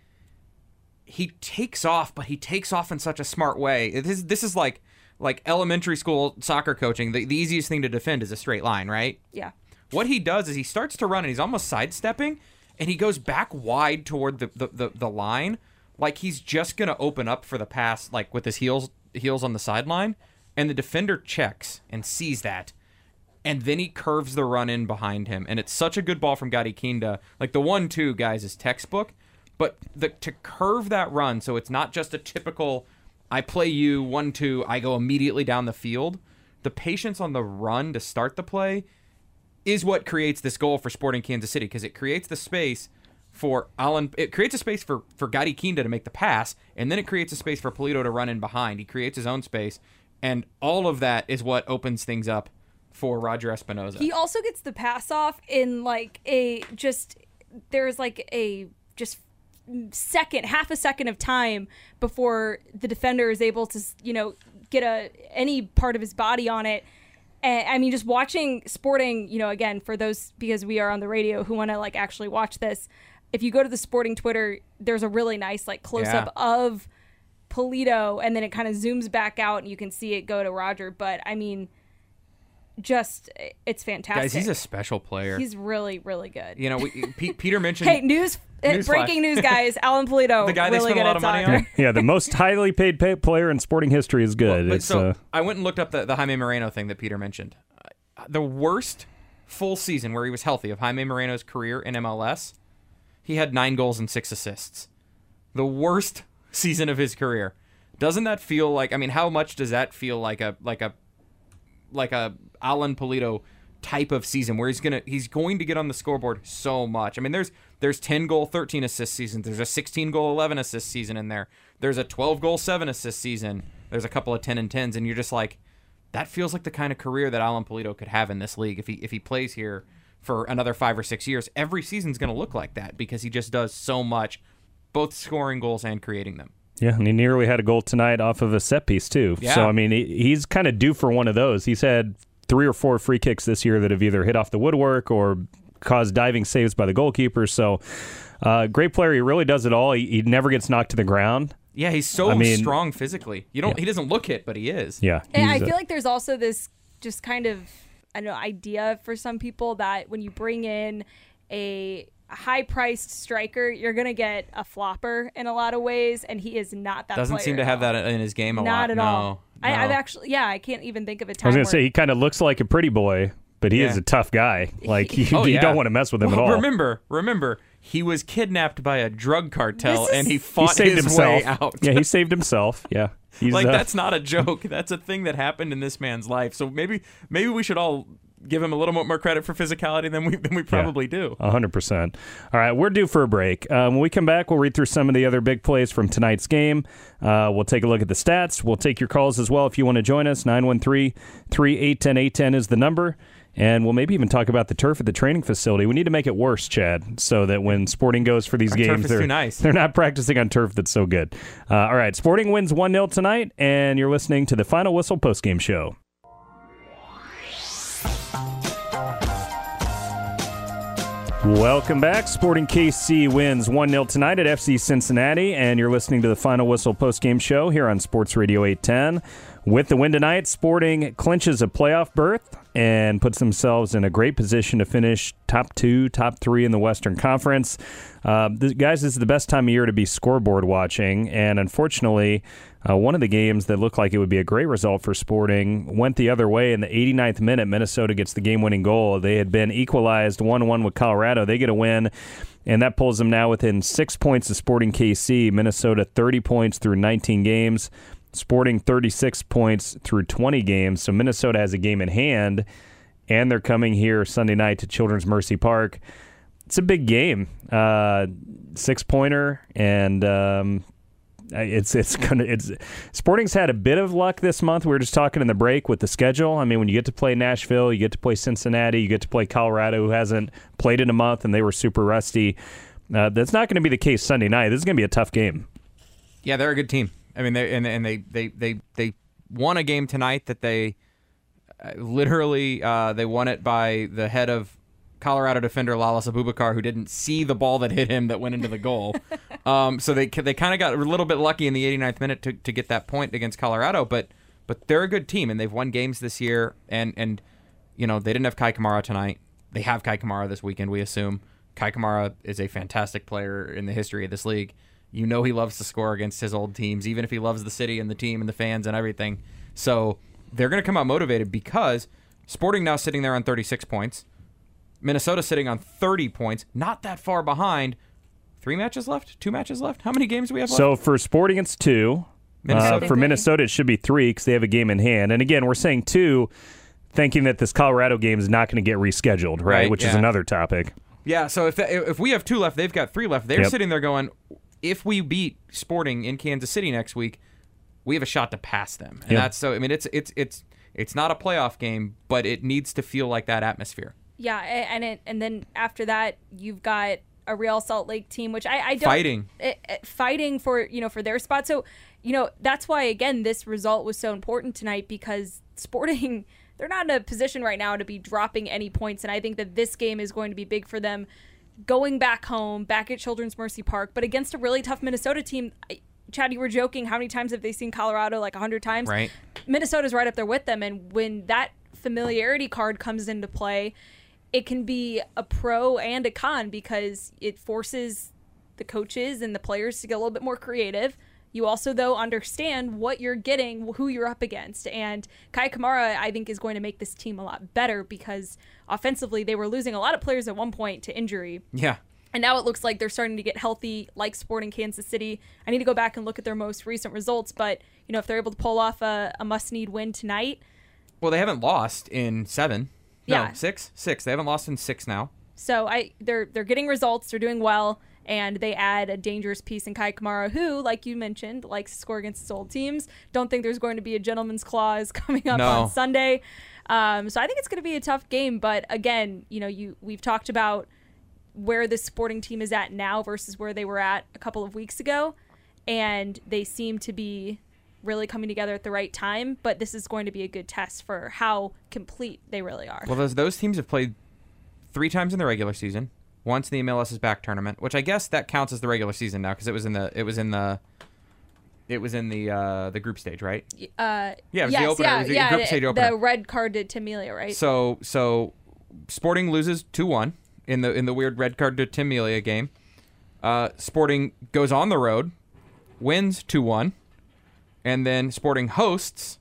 he takes off, but he takes off in such a smart way. It is, this is like like elementary school soccer coaching. The, the easiest thing to defend is a straight line, right? Yeah. What he does is he starts to run, and he's almost sidestepping, and he goes back wide toward the, the, the, the line, like he's just going to open up for the pass, like with his heels heels on the sideline. And the defender checks and sees that. And then he curves the run in behind him. And it's such a good ball from Gadi Kinda. Like the one two, guys, is textbook. But the, to curve that run, so it's not just a typical, I play you, one two, I go immediately down the field. The patience on the run to start the play is what creates this goal for Sporting Kansas City. Because it creates the space for Alan, it creates a space for, for Gadi Kinda to make the pass. And then it creates a space for Polito to run in behind. He creates his own space. And all of that is what opens things up for Roger Espinoza. He also gets the pass off in like a just there's like a just second, half a second of time before the defender is able to, you know, get a any part of his body on it. And I mean, just watching Sporting, you know, again, for those, because we are on the radio who want to like actually watch this, if you go to the Sporting Twitter, there's a really nice like close up Yeah. of Polito, and then it kind of zooms back out and you can see it go to Roger. But I mean, just it's fantastic. Guys, he's a special player. He's really, really good. You know, we, P- Peter mentioned. Hey, news, uh, Newsflash. breaking news, guys. Alan Polito, The guy they really spent a good lot at of money soccer. on? Yeah, the most highly paid pay player in sporting history is good. But it's so uh, I went and looked up the, the Jaime Moreno thing that Peter mentioned. Uh, the worst full season where he was healthy of Jaime Moreno's career in M L S, he had nine goals and six assists. The worst season of his career. Doesn't that feel like? I mean, how much does that feel like a like a like a Alan Polito type of season where he's gonna he's going to get on the scoreboard so much? I mean, there's there's ten goal, thirteen assist seasons. There's a sixteen goal, eleven assist season in there. There's a twelve goal, seven assist season. There's a couple of ten and tens, and you're just like, that feels like the kind of career that Alan Polito could have in this league if he if he plays here for another five or six years. Every season's going to look like that because he just does so much, both scoring goals and creating them. yeah, and he nearly had a goal tonight off of a set piece too. Yeah. So I mean, he, he's kind of due for one of those. He's had three or four free kicks this year that have either hit off the woodwork or caused diving saves by the goalkeeper. So, uh, great player. He really does it all. He, he never gets knocked to the ground. Yeah, he's so I mean, strong physically. You don't. Yeah. He doesn't look it, but he is. Yeah. And I he's, uh, feel like there's also this just kind of, I don't know, idea for some people that when you bring in a high-priced striker, you're going to get a flopper in a lot of ways, and he is not that Doesn't player seem to have that in his game a not lot. Not at no, all. I, no. I've actually, yeah, I can't even think of a time I was going where to say, he kind of looks like a pretty boy, but he Yeah. is a tough guy. Like, you, Oh, you yeah. don't want to mess with him Well, at all. Remember, remember, he was kidnapped by a drug cartel, This is- and he He fought saved his himself. way out. Yeah, he saved himself. Yeah. He's, like uh, that's not a joke. That's a thing that happened in this man's life. So maybe maybe we should all give him a little bit more credit for physicality than we than we probably do. one hundred percent. All right, we're due for a break. Um, when we come back, we'll read through some of the other big plays from tonight's game. Uh, we'll take a look at the stats. We'll take your calls as well if you want to join us. nine one three, three eight one zero, eight one zero is the number. And we'll maybe even talk about the turf at the training facility. We need to make it worse, Chad, so that when Sporting goes for these Our games, turf is they're, too nice. they're not practicing on turf that's so good. Uh, all right, Sporting wins one nil tonight, and you're listening to the Final Whistle postgame show. Welcome back. Sporting K C wins one nil tonight at F C Cincinnati, and you're listening to the Final Whistle postgame show here on Sports Radio eight ten. With the win tonight, Sporting clinches a playoff berth and puts themselves in a great position to finish top two, top three in the Western Conference. Uh, this, guys, this is the best time of year to be scoreboard watching, and unfortunately, uh, one of the games that looked like it would be a great result for Sporting went the other way. In the eighty-ninth minute, Minnesota gets the game-winning goal. They had been equalized one one with Colorado. They get a win, and that pulls them now within six points of Sporting K C. Minnesota thirty points through nineteen games. Sporting thirty-six points through twenty games. So Minnesota has a game in hand, and they're coming here Sunday night to Children's Mercy Park. It's a big game, uh, six-pointer, and um, it's it's gonna it's Sporting's had a bit of luck this month. We were just talking in the break with the schedule. I mean, when you get to play Nashville, you get to play Cincinnati, you get to play Colorado, who hasn't played in a month, and they were super rusty. Uh, that's not going to be the case Sunday night. This is going to be a tough game. Yeah, they're a good team. I mean, they and, and they, they they they won a game tonight that they uh, literally uh, they won it by the head of Colorado defender Lalas Abubakar, who didn't see the ball that hit him that went into the goal. um, so they they kind of got a little bit lucky in the eighty-ninth minute to, to get that point against Colorado, but but they're a good team and they've won games this year. And and you know they didn't have Kai Kamara tonight. They have Kai Kamara this weekend. We assume Kai Kamara is a fantastic player in the history of this league. You know he loves to score against his old teams, even if he loves the city and the team and the fans and everything. So they're going to come out motivated because Sporting now sitting there on thirty-six points. Minnesota sitting on thirty points, not that far behind. Three matches left? Two matches left? How many games do we have left? So for Sporting, it's two. Uh, for Minnesota, it should be three because they have a game in hand. And again, we're saying two, thinking that this Colorado game is not going to get rescheduled, right? Right, Which is yeah. another topic. Yeah, so if that, if we have two left, they've got three left. They're Yep. sitting there going, if we beat Sporting in Kansas City next week, we have a shot to pass them. And Yeah. that's so. I mean, it's it's it's it's not a playoff game, but it needs to feel like that atmosphere. Yeah, a- and it, and then after that, you've got a Real Salt Lake team, which I, I don't Fighting. it, it- fighting for you know for their spot. So you know that's why again this result was so important tonight because Sporting they're not in a position right now to be dropping any points, and I think that this game is going to be big for them. Going back home, back at Children's Mercy Park, but against a really tough Minnesota team. I- Chad, you were joking. How many times have they seen Colorado? Like a hundred times. Right. Minnesota's right up there with them, and when that familiarity card comes into play, it can be a pro and a con because it forces the coaches and the players to get a little bit more creative. You also, though, understand what you're getting, who you're up against. And Kai Kamara, I think, is going to make this team a lot better because offensively, they were losing a lot of players at one point to injury. Yeah. And now it looks like they're starting to get healthy, like Sporting Kansas City. I need to go back and look at their most recent results. But, you know, if they're able to pull off a, a must-need win tonight. Well, they haven't lost in seven. No, Yeah. six? Six. They haven't lost in six now. So I they're they're getting results. They're doing well. And they add a dangerous piece in Kai Kamara, who, like you mentioned, likes to score against his old teams. Don't think there's going to be a gentleman's clause coming up No. on Sunday. Um, so I think it's going to be a tough game. But again, you know, you we've talked about where this Sporting team is at now versus where they were at a couple of weeks ago. And they seem to be really coming together at the right time, but this is going to be a good test for how complete they really are. Well, those those teams have played three times in the regular season, once in the M L S's back tournament, which I guess that counts as the regular season now because it was in the it was in the it was in the uh, the group stage, right? Uh, yeah, it was yes, the opener. yeah, it was the yeah, group stage opener. The red card to Tim Melia, right? So so Sporting loses two one in the in the weird red card to Tim Melia game. Uh, Sporting goes on the road, wins two one, and then Sporting hosts,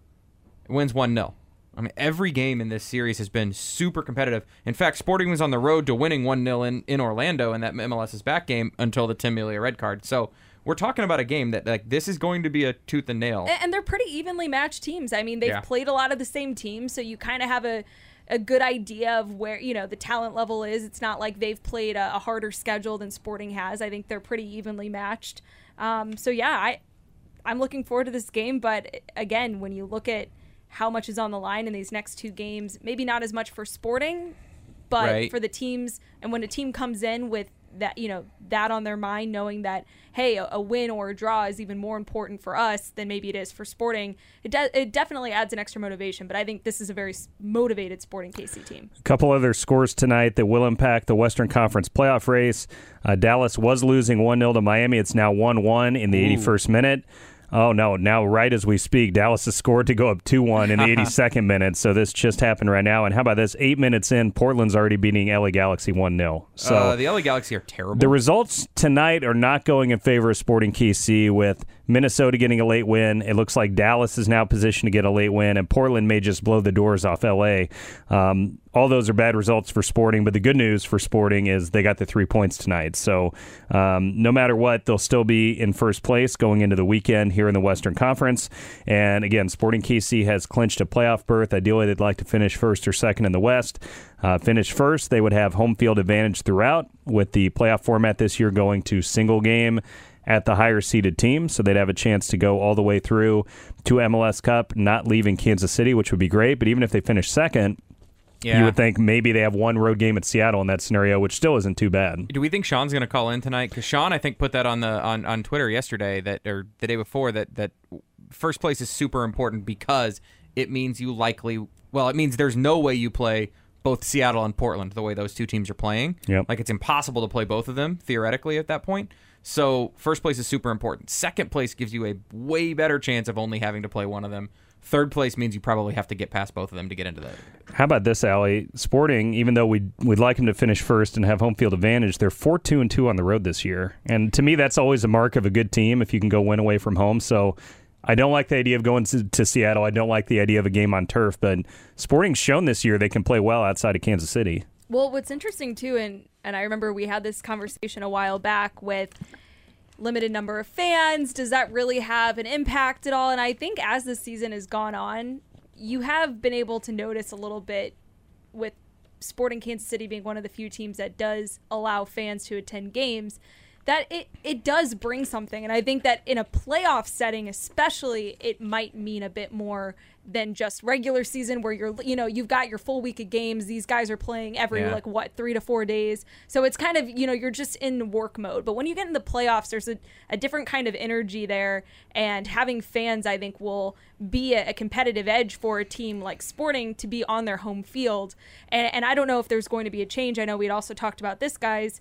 wins one nil. I mean, every game in this series has been super competitive. In fact, Sporting was on the road to winning one nil in, in Orlando in that M L S's back game until the Tim Melia red card. So we're talking about a game that, like, this is going to be a tooth and nail. And, and they're pretty evenly matched teams. I mean, they've Yeah. played a lot of the same teams, so you kind of have a, a good idea of where, you know, the talent level is. It's not like they've played a, a harder schedule than Sporting has. I think they're pretty evenly matched. Um, so, yeah, I, I'm looking forward to this game. But, again, when you look at how much is on the line in these next two games, maybe not as much for Sporting, but Right. for the teams. And when a team comes in with that, you know, that on their mind, knowing that, hey, a, a win or a draw is even more important for us than maybe it is for Sporting, it, de- it definitely adds an extra motivation. But I think this is a very s- motivated Sporting K C team. A couple other scores tonight that will impact the Western Conference playoff race. Uh, Dallas was losing one nil to Miami. It's now one one in the Ooh. eighty-first minute. Oh, no. Now, right as we speak, Dallas has scored to go up two one in the eighty-second minute. So this just happened right now. And how about this? Eight minutes in, Portland's already beating L A Galaxy one nil. So uh, the L A Galaxy are terrible. the results tonight are not going in favor of Sporting K C, with Minnesota getting a late win. It looks like Dallas is now positioned to get a late win, and Portland may just blow the doors off L A. Um, all those are bad results for Sporting, but the good news for Sporting is they got the three points tonight. So um, no matter what, they'll still be in first place going into the weekend here in the Western Conference. And again, Sporting K C has clinched a playoff berth. Ideally, they'd like to finish first or second in the West. Uh, finish first, they would have home field advantage throughout, with the playoff format this year going to single game at the higher seeded team, so they'd have a chance to go all the way through to M L S Cup, not leaving Kansas City, which would be great. But even if they finish second, Yeah. you would think maybe they have one road game at Seattle in that scenario, which still isn't too bad. Do we think Sean's going to call in tonight? Because Sean, I think, put that on the on, on Twitter yesterday, that or the day before, that that first place is super important because it means you likely, well, it means there's no way you play both Seattle and Portland the way those two teams are playing. Yep. Like, it's impossible to play both of them theoretically at that point. So first place is super important. Second place gives you a way better chance of only having to play one of them. Third place means you probably have to get past both of them to get into the. How about this, Allie? Sporting, even though we'd, we'd like them to finish first and have home field advantage, they're four two and two on the road this year. And to me, that's always a mark of a good team if you can go win away from home. So I don't like the idea of going to, to Seattle. I don't like the idea of a game on turf. But Sporting's shown this year they can play well outside of Kansas City. Well, what's interesting, too, and, and I remember we had this conversation a while back with limited number of fans. Does that really have an impact at all? And I think as the season has gone on, you have been able to notice a little bit with Sporting Kansas City being one of the few teams that does allow fans to attend games, that it, it does bring something. And I think that in a playoff setting especially, it might mean a bit more than just regular season where you're, you know, you've got your full week of games. These guys are playing every, Yeah. like, what, three to four days. So it's kind of, you know, you're just in work mode. But when you get in the playoffs, there's a, a different kind of energy there. And having fans, I think, will be a, a competitive edge for a team like Sporting to be on their home field. And, and I don't know if there's going to be a change. I know we'd also talked about this, guys,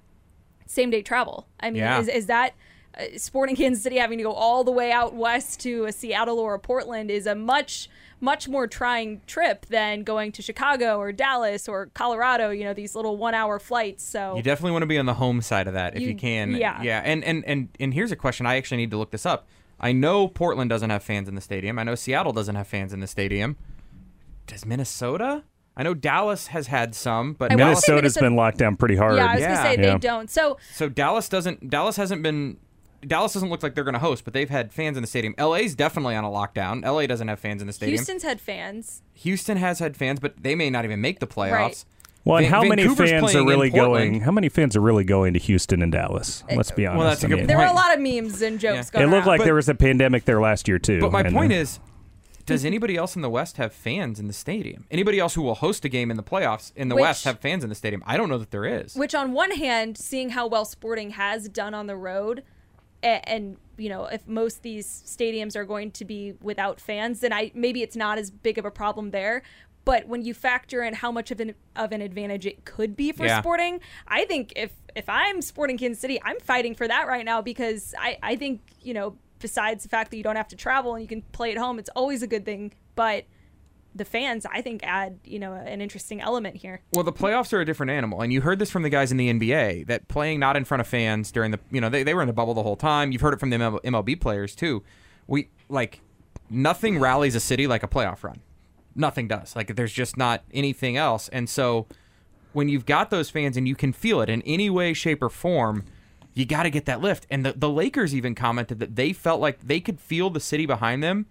same day travel. I mean, Yeah. is, is that uh, Sporting Kansas City having to go all the way out west to a Seattle or a Portland is a much, much more trying trip than going to Chicago or Dallas or Colorado, you know, these little one hour flights. So You definitely want to be on the home side of that if you, You- can. yeah. Yeah. And, and, and, and here's a question. I actually need to look this up. I know Portland doesn't have fans in the stadium. I know Seattle doesn't have fans in the stadium. Does Minnesota? I know Dallas has had some, but I wanna Dallas, say Minnesota's Minnesota- been locked down pretty hard. yeah, I was Yeah. going to say Yeah. they don't. So so Dallas doesn't. Dallas hasn't been. Dallas doesn't look like they're going to host, but they've had fans in the stadium. L A's definitely on a lockdown. L A doesn't have fans in the stadium. Houston's had fans. Houston has had fans, but they may not even make the playoffs. Right. Well, and Van- how many Vancouver's fans are playing in really Portland. going? How many fans are really going to Houston and Dallas? Let's be honest. well, that's a I good mean, There were a Right. lot of memes and jokes Yeah. going It looked around. like But- there was a pandemic there last year too. But my and- point is, does anybody else in the West have fans in the stadium? Anybody else who will host a game in the playoffs in the Which- West have fans in the stadium? I don't know that there is. Which, on one hand, seeing how well Sporting has done on the road, and, and you know, if most of these stadiums are going to be without fans, then I maybe it's not as big of a problem there. But when you factor in how much of an of an advantage it could be for Yeah. Sporting, I think if if I'm Sporting Kansas City, I'm fighting for that right now, because I, I think, you know, besides the fact that you don't have to travel and you can play at home, it's always a good thing. But the fans, I think, add, you know, an interesting element here. Well, the playoffs are a different animal, and you heard this from the guys in the N B A, that playing not in front of fans during the, you know, they, they were in the bubble the whole time. You've heard it from the M L B players, too. We, like, nothing rallies a city like a playoff run. Nothing does. Like, there's just not anything else. And so when you've got those fans and you can feel it in any way, shape, or form, you got to get that lift. And the, the Lakers even commented that they felt like they could feel the city behind them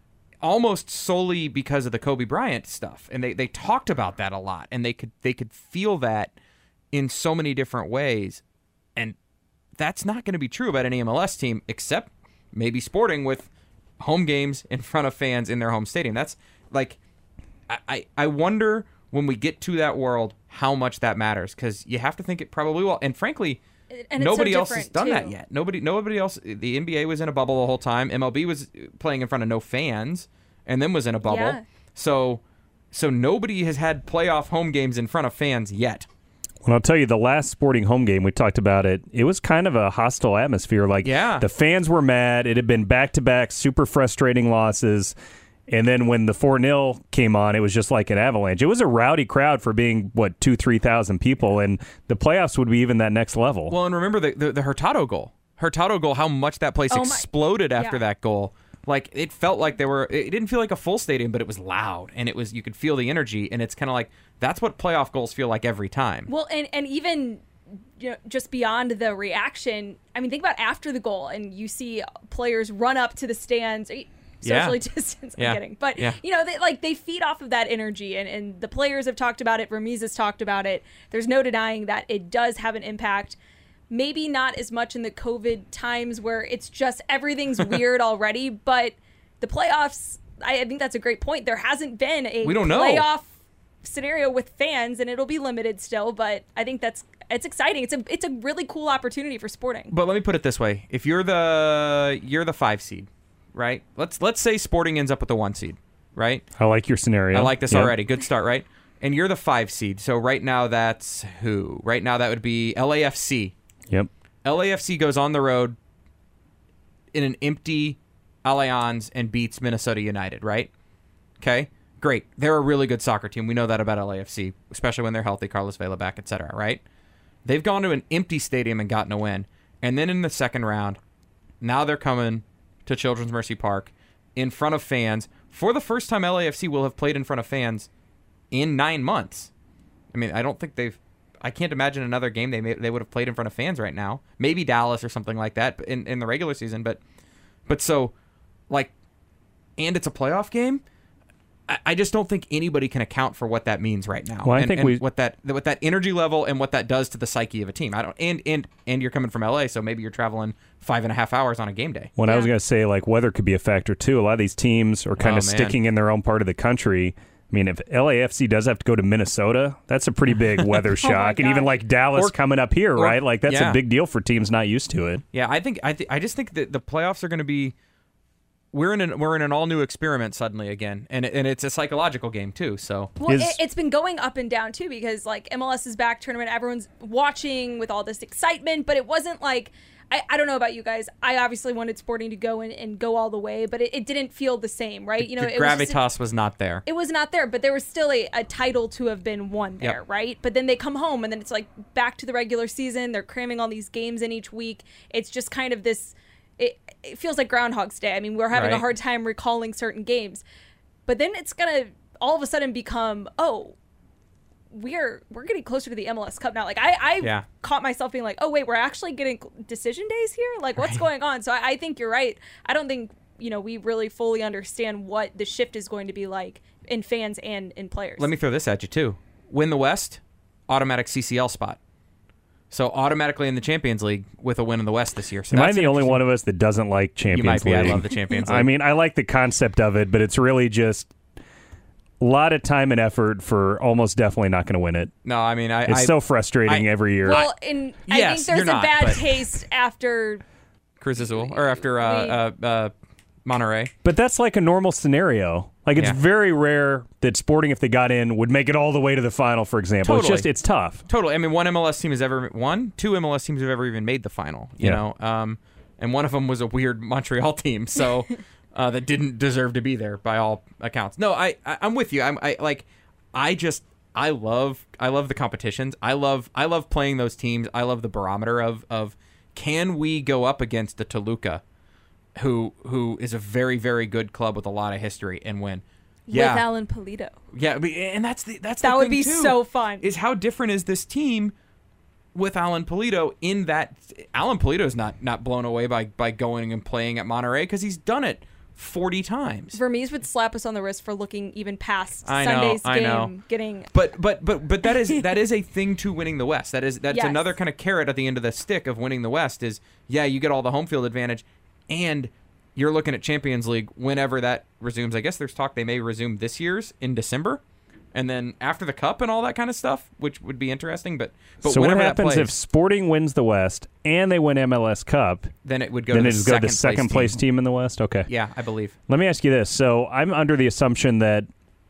almost solely because of the Kobe Bryant stuff. And they, they talked about that a lot. And they could they could feel that in so many different ways. And that's not going to be true about any M L S team, except maybe Sporting with home games in front of fans in their home stadium. That's like... I, I wonder when we get to that world how much that matters, because you have to think it probably will. And frankly, and nobody so else has done too. that yet. Nobody, nobody else. The N B A was in a bubble the whole time. M L B was playing in front of no fans, and then was in a bubble. Yeah. So, so nobody has had playoff home games in front of fans yet. Well, I'll tell you, the last Sporting home game, we talked about it, it was kind of a hostile atmosphere. Like, yeah. the fans were mad. It had been back-to-back super frustrating losses. And then when the four nil came on, it was just like an avalanche. It was a rowdy crowd for being, what, two, three thousand people, and the playoffs would be even that next level. Well, and remember the the, the Hurtado goal. Hurtado goal, how much that place Oh my- exploded after yeah. that goal. Like, it felt like they were, it didn't feel like a full stadium, but it was loud, and it was, you could feel the energy, and it's kind of like, that's what playoff goals feel like every time. Well, and, and even, you know, just beyond the reaction, I mean, think about after the goal, and you see players run up to the stands, socially Yeah. distance, I'm Yeah. kidding. But, Yeah. you know, they, like, they feed off of that energy, and, and the players have talked about it, Vermees has talked about it. There's no denying that it does have an impact. Maybe not as much in the COVID times where it's just everything's weird already, but the playoffs, I, I think that's a great point. There hasn't been a We don't know. playoff scenario with fans, and it'll be limited still, but I think that's it's exciting. It's a it's a really cool opportunity for Sporting. But let me put it this way: if you're the you're the five seed, right? Let's let's say Sporting ends up with the one seed, right? I like your scenario. I like this Yep. already. Good start, right? And you're the five seed. So right now that's who? Right now that would be L A F C. Yep. L A F C goes on the road in an empty Allianz and beats Minnesota United, right? Okay, great. They're a really good soccer team. We know that about L A F C, especially when they're healthy, Carlos Vela back, et cetera, right? They've gone to an empty stadium and gotten a win. And then in the second round, now they're coming to Children's Mercy Park in front of fans. For the first time, L A F C will have played in front of fans in nine months. I mean, I don't think they've... I can't imagine another game they may, they would have played in front of fans right now. Maybe Dallas or something like that in, in the regular season. But, but so, like, and it's a playoff game. I, I just don't think anybody can account for what that means right now. Well, I and, think and we- what that what that energy level and what that does to the psyche of a team. I don't. And and and you're coming from L A, so maybe you're traveling five and a half hours on a game day. When I was going to say, like, weather could be a factor, too. A lot of these teams are kind Oh, of man. sticking in their own part of the country. I mean, if L A F C does have to go to Minnesota, that's a pretty big weather shock. And even, like, Dallas Or- coming up here, or- right? Like, that's yeah. a big deal for teams not used to it. Yeah, I think I th- I just think that the playoffs are going to be. We're in an we're in an all new experiment suddenly again, and it, and it's a psychological game too. So Well, it, it's been going up and down too, because like M L S is back tournament, everyone's watching with all this excitement, but it wasn't like I, I don't know about you guys. I obviously wanted Sporting to go and, and go all the way, but it, it didn't feel the same, right? You know, the it was gravitas just a- was not there. It was not there, but there was still a, a title to have been won there, Yep. right? But then they come home, and then it's like back to the regular season. They're cramming all these games in each week. It's just kind of this. It, it feels like Groundhog's Day. I mean, we're having a Right. hard time recalling certain games, but then it's gonna all of a sudden become, oh, we're we're getting closer to the M L S Cup now. Like I, I Yeah. caught myself being like, oh wait, we're actually getting decision days here. Like what's going on? So I, I think you're right. I don't think you know we really fully understand what the shift is going to be like in fans and in players. Let me throw this at you too. Win the West, automatic C C L spot. So automatically in the Champions League with a win in the West this year. So Am I that's the an only interesting- one of us that doesn't like Champions You might be. League? I love the Champions I League. mean, I like the concept of it, but it's really just a lot of time and effort for almost definitely not going to win it. No, I mean, I. It's I, so frustrating I- every year. Well, and I Yes, think there's you're a not, bad but- taste after Cruz Azul or after uh, We- uh, uh, Monterrey. But that's like a normal scenario. Like it's Yeah. very rare that Sporting, if they got in, would make it all the way to the final. For example, Totally. it's just it's tough. Totally. I mean, one M L S team has ever one, two M L S teams have ever even made the final. You Yeah. know, um, and one of them was a weird Montreal team, so uh, that didn't deserve to be there by all accounts. No, I, I I'm with you. I'm I like I just I love I love the competitions. I love I love playing those teams. I love the barometer of of can we go up against the Toluca, who who is a very very good club with a lot of history and win. Yeah. With Alan Pulido. Yeah, but- and that's the that's That the would thing, be too, so fun. Is how different is this team with Alan Pulido in that Alan Pulido is not not blown away by by going and playing at Monterrey because he's done it forty times. Vermees would slap us on the wrist for looking even past I know, Sunday's I game, know. getting But but but but that is that is a thing to winning the West. That is that's Yes. another kind of carrot at the end of the stick of winning the West is yeah, you get all the home field advantage and you're looking at Champions League whenever that resumes. I guess there's talk they may resume this year's in December. And then after the Cup and all that kind of stuff, which would be interesting. But, but So what whenever that happens plays, if Sporting wins the West and they win M L S Cup? then it would go Then to it the just go to the second second place place team in the West. Okay. Yeah, I believe. Let me ask you this. So I'm under the assumption that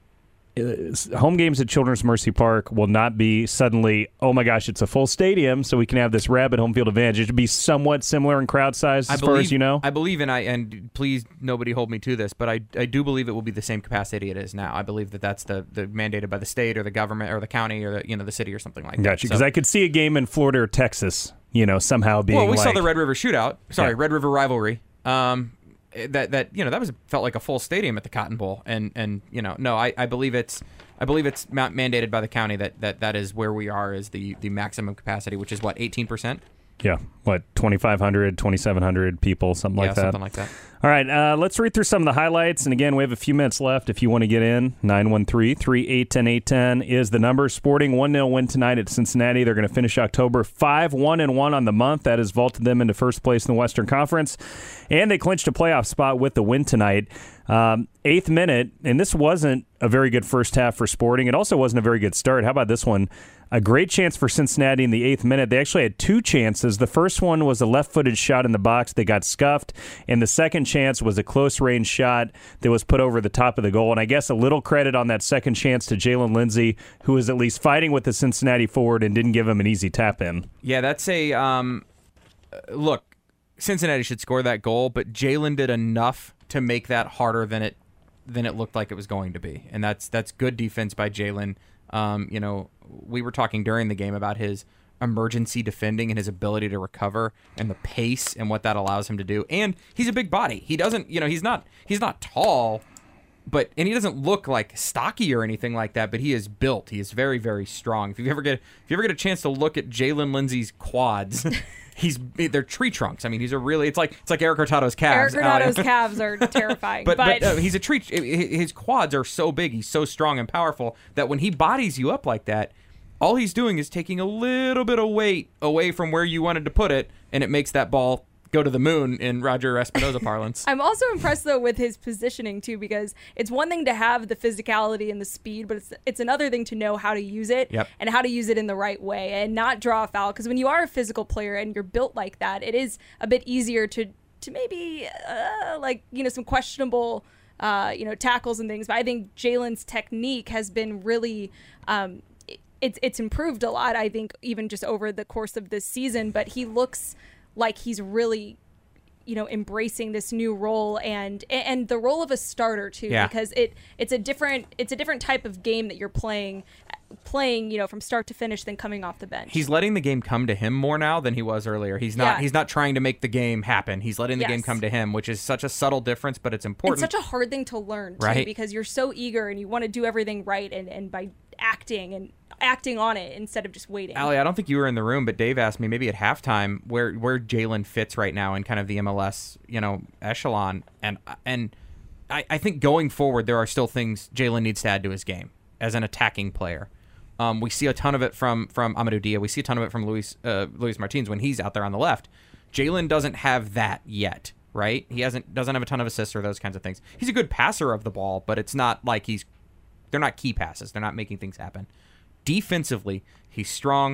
uh, home games at Children's Mercy Park will not be suddenly, oh my gosh, it's a full stadium, so we can have this rabid home field advantage. It would be somewhat similar in crowd size I as believe, far as you know. I believe, and I and please nobody hold me to this, but I, I do believe it will be the same capacity it is now. I believe that that's the, the mandated by the state or the government or the county or the you know the city or something like that. Gotcha. Because So- I could see a game in Florida or Texas, you know, somehow being. well, we saw like- the Red River Shootout. Sorry, Yeah. Red River Rivalry. Um, that that you know that was felt like a full stadium at the Cotton Bowl, and and you know no, I, I believe it's I believe it's ma- mandated by the county that, that that is where we are is the the maximum capacity, which is what eighteen percent. Yeah, what, twenty-five hundred, twenty-seven hundred people, something Yeah, like that. something like that. All right, uh, let's read through some of the highlights. And again, we have a few minutes left. If you want to get in, nine one three, three eight one zero, eight one zero is the number. Sporting one nil win tonight at Cincinnati. They're going to finish October five one and one on the month. That has vaulted them into first place in the Western Conference. And they clinched a playoff spot with the win tonight. Um, eighth minute, and this wasn't a very good first half for Sporting. It also wasn't a very good start. How about this one? A great chance for Cincinnati in the eighth minute. They actually had two chances. The first one was a left-footed shot in the box that got scuffed, and the second chance was a close-range shot that was put over the top of the goal. And I guess a little credit on that second chance to Jalen Lindsey, who was at least fighting with the Cincinnati forward and didn't give him an easy tap-in. Yeah, that's a um, look. Cincinnati should score that goal, but Jalen did enough to make that harder than it than it looked like it was going to be, and that's that's good defense by Jalen. Um, you know, we were talking during the game about his emergency defending and his ability to recover and the pace and what that allows him to do. And he's a big body. He doesn't, you know, he's not he's not tall, but and he doesn't look like stocky or anything like that, but he is built. He is very, very strong. If you ever get if you ever get a chance to look at Jalen Lindsey's quads, he's they're tree trunks. I mean, he's a really it's like it's like Eric Hurtado's calves. Eric Hurtado's calves are terrifying. But, but but uh, he's a tree. His quads are so big. He's so strong and powerful that when he bodies you up like that, all he's doing is taking a little bit of weight away from where you wanted to put it, and it makes that ball go to the moon in Roger Espinoza parlance. I'm also impressed though with his positioning too, because it's one thing to have the physicality and the speed, but it's it's another thing to know how to use it Yep. and how to use it in the right way and not draw a foul. Because when you are a physical player and you're built like that, it is a bit easier to to maybe uh, like you know some questionable uh, you know tackles and things. But I think Jalen's technique has been really. Um, it's it's improved a lot. I think even just over the course of this season, but he looks like he's really, you know, embracing this new role and and the role of a starter too, Yeah. because it it's a different it's a different type of game that you're playing, playing you know from start to finish than coming off the bench. He's letting the game come to him more now than he was earlier. He's not Yeah. he's not trying to make the game happen. He's letting the game Yes. come to him, which is such a subtle difference, but it's important. It's such a hard thing to learn too, Right. because you're so eager and you want to do everything right and and by acting and acting on it instead of just waiting. Allie, I don't think you were in the room, but Dave asked me maybe at halftime where where Jalen fits right now in kind of the M L S, you know, echelon, and and I, I think going forward there are still things Jalen needs to add to his game as an attacking player. Um, we see a ton of it from from Amadou Dia. We see a ton of it from Luis uh, Luis Martins when he's out there on the left. Jalen doesn't have that yet, right? He hasn't doesn't have a ton of assists or those kinds of things. He's a good passer of the ball, but it's not like he's they're not key passes. They're not making things happen. Defensively, he's strong,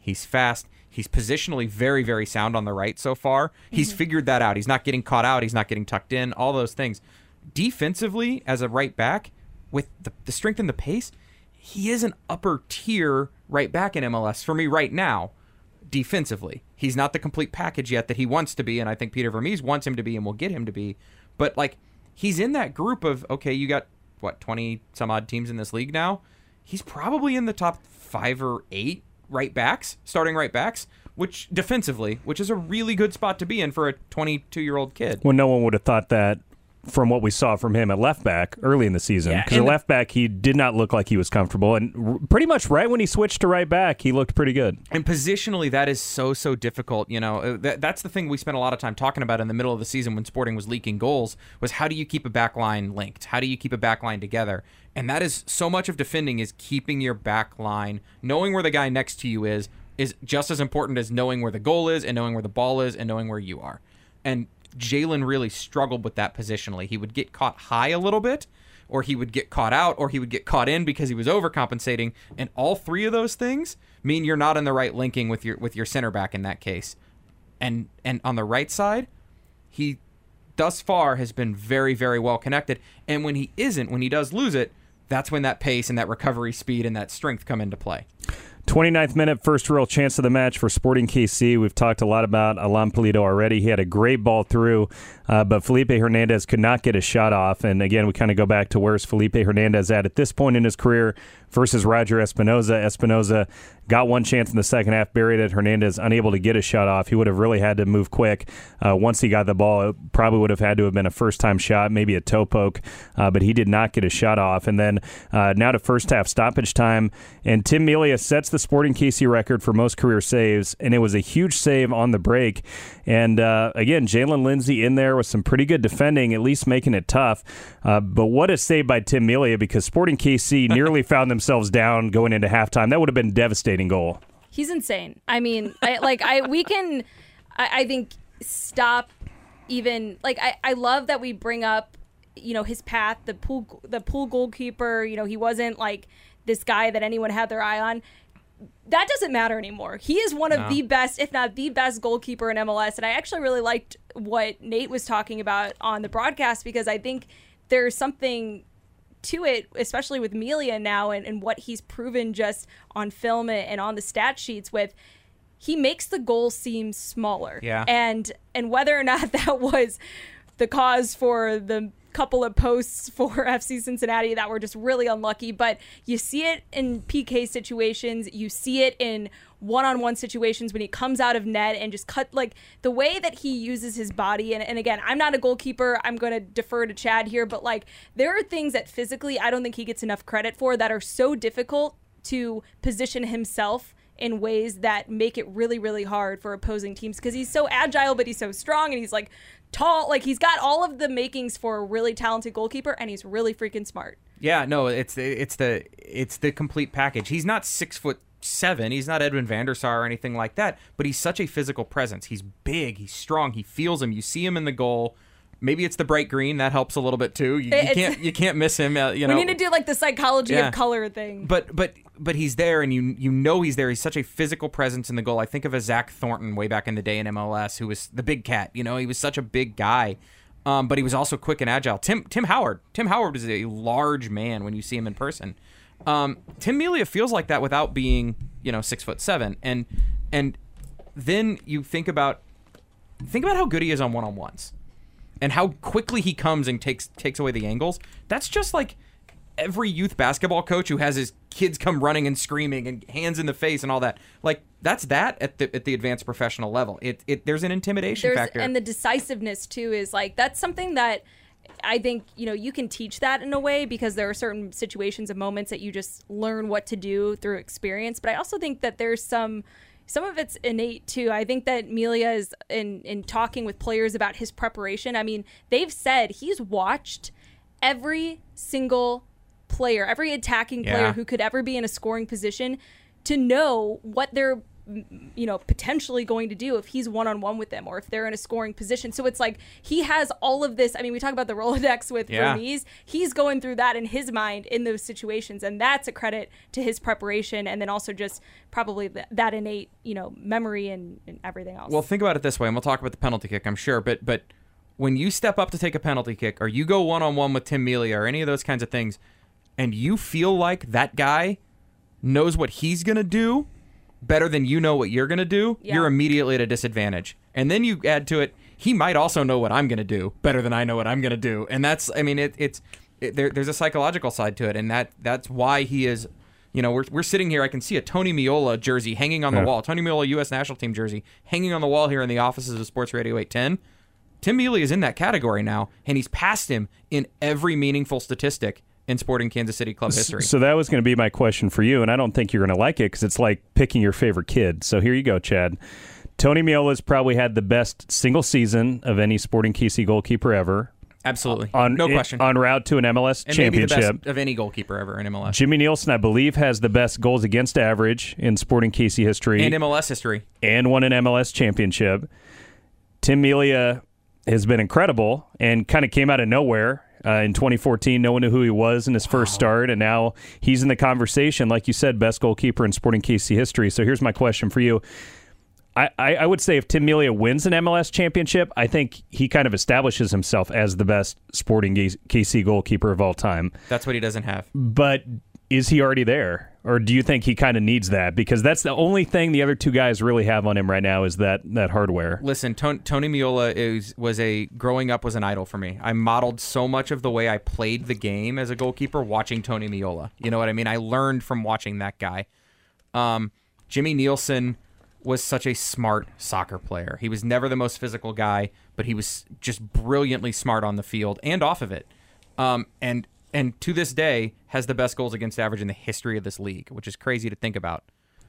He's fast. He's positionally very, very sound on the right so far. He's Mm-hmm. figured that out. He's not getting caught out. He's not getting tucked in, all those things. Defensively, as a right back, with the, the strength and the pace, he is an upper tier right back in M L S for me right now, defensively. He's not the complete package yet that he wants to be, and I think Peter Vermes wants him to be and will get him to be. But, like, he's in that group of, okay, you got, what, twenty some odd teams in this league now? He's probably in the top five or eight right backs, starting right backs, which defensively, which is a really good spot to be in for a twenty-two-year-old kid. Well, no one would have thought that from what we saw from him at left back early in the season. Yeah, Because and at left back, he did not look like he was comfortable. And r- pretty much right when he switched to right back, he looked pretty good. And positionally, that is so, so difficult. You know, Uh, that, that's the thing we spent a lot of time talking about in the middle of the season when Sporting was leaking goals, was how do you keep a back line linked? How do you keep a back line together? And that is so much of defending is keeping your back line, knowing where the guy next to you is, is just as important as knowing where the goal is and knowing where the ball is and knowing where you are. And Jalen really struggled with that positionally. He would get caught high a little bit, or he would get caught out, or he would get caught in because he was overcompensating. And all three of those things mean you're not in the right linking with your with your center back in that case. And and on the right side, he thus far has been very, very well connected. And when he isn't, when he does lose it, that's when that pace and that recovery speed and that strength come into play. twenty-ninth minute, first real chance of the match for Sporting K C. We've talked a lot about Alan Pulido already. He had a great ball through, uh, but Felipe Hernandez could not get a shot off. And again, we kind of go back to where's Felipe Hernandez at at this point in his career versus Roger Espinoza. Espinoza got one chance in the second half, buried it. Hernandez unable to get a shot off. He would have really had to move quick. Uh, once he got the ball, it probably would have had to have been a first-time shot, maybe a toe poke, uh, but he did not get a shot off. And then uh, now to first half stoppage time, and Tim Melia sets the Sporting K C record for most career saves, and it was a huge save on the break. And uh, again, Jalen Lindsey in there with some pretty good defending, at least making it tough. Uh, but what a save by Tim Melia, because Sporting K C nearly found themselves down going into halftime. That would have been a devastating goal. He's insane. I mean, I, like I we can, I, I think stop even like I, I love that we bring up, you know, his path, the pool the pool goalkeeper. You know, he wasn't like this guy that anyone had their eye on. That doesn't matter anymore. He is one of No. the best, if not the best goalkeeper in M L S. And I actually really liked what Nate was talking about on the broadcast, because I think there's something to it, especially with Melia now and, and what he's proven just on film and on the stat sheets with. He makes the goal seem smaller. Yeah. And and whether or not that was the cause for the couple of posts for F C Cincinnati that were just really unlucky, but you see it in P K situations, you see it in one-on-one situations when he comes out of net and just cut, like the way that he uses his body. And, and again, I'm not a goalkeeper, I'm going to defer to Chad here, but like there are things that physically I don't think he gets enough credit for that are so difficult to position himself in ways that make it really, really hard for opposing teams, because he's so agile, but he's so strong, and he's like tall. Like he's got all of the makings for a really talented goalkeeper, and he's really freaking smart. Yeah, no, it's the it's the it's the complete package. He's not six foot seven. He's not Edwin van der Sar or anything like that, but he's such a physical presence. He's big. He's strong. He feels him. You see him in the goal. Maybe it's the bright green that helps a little bit too. You, you It's- can't you can't miss him. Uh, you know, We need to do like the psychology Yeah. of color thing. But but but he's there, and you you know he's there. He's such a physical presence in the goal. I think of a Zach Thornton way back in the day in M L S, who was the big cat. You know, he was such a big guy, um, but he was also quick and agile. Tim Tim Howard. Tim Howard is a large man when you see him in person. Um, Tim Melia feels like that without being, you know, six foot seven. And and then you think about think about how good he is on one on ones, and how quickly he comes and takes takes away the angles. That's just like every youth basketball coach who has his kids come running and screaming and hands in the face and all that. Like that's that at the at the advanced professional level. It it there's an intimidation There's, factor. and the decisiveness too is like that's something that I think, you know, you can teach that in a way, because there are certain situations and moments that you just learn what to do through experience. But I also think that there's some some of it's innate too. I think that Melia is in in talking with players about his preparation. I mean, they've said he's watched every single player, every attacking player Yeah. who could ever be in a scoring position, to know what their you know, potentially going to do if he's one-on-one with them or if they're in a scoring position. So it's like he has all of this. I mean, we talk about the Rolodex with Yeah. Vermes. He's going through that in his mind in those situations, and that's a credit to his preparation and then also just probably th- that innate, you know, memory and, and everything else. Well, think about it this way, and we'll talk about the penalty kick, I'm sure, but but when you step up to take a penalty kick or you go one-on-one with Tim Melia or any of those kinds of things, and you feel like that guy knows what he's going to do better than you know what you're going to do, Yeah. you're immediately at a disadvantage. And then you add to it, he might also know what I'm going to do better than I know what I'm going to do. And that's, I mean, it, it's it, there, there's a psychological side to it, and that that's why he is, you know, we're we're sitting here, I can see a Tony Meola jersey hanging on the Yeah. wall, Tony Meola U S national team jersey hanging on the wall here in the offices of Sports Radio eight ten. Tim Mealy is in that category now, and he's passed him in every meaningful statistic in Sporting Kansas City club history. So that was going to be my question for you, and I don't think you're going to like it because it's like picking your favorite kid. So here you go, Chad. Tony Meola's probably had the best single season of any Sporting K C goalkeeper ever. Absolutely. On, No question. On route to an M L S and maybe the championship. best of any goalkeeper ever in M L S. Jimmy Nielsen, I believe, has the best goals against average in Sporting K C history. And M L S history. And won an M L S championship. Tim Melia has been incredible and kind of came out of nowhere. Uh, in twenty fourteen, no one knew who he was in his first start, and now he's in the conversation, like you said, best goalkeeper in Sporting K C history. So here's my question for you. I, I, I would say if Tim Melia wins an M L S championship, I think he kind of establishes himself as the best Sporting K C goalkeeper of all time. That's what he doesn't have. But is he already there? Or do you think he kind of needs that? Because that's the only thing the other two guys really have on him right now is that that hardware. Listen, Tony, Tony Meola is was a growing up was an idol for me. I modeled so much of the way I played the game as a goalkeeper watching Tony Meola. You know what I mean? I learned from watching that guy. Um, Jimmy Nielsen was such a smart soccer player. He was never the most physical guy, but he was just brilliantly smart on the field and off of it. Um, and and to this day has the best goals against average in the history of this league, which is crazy to think about.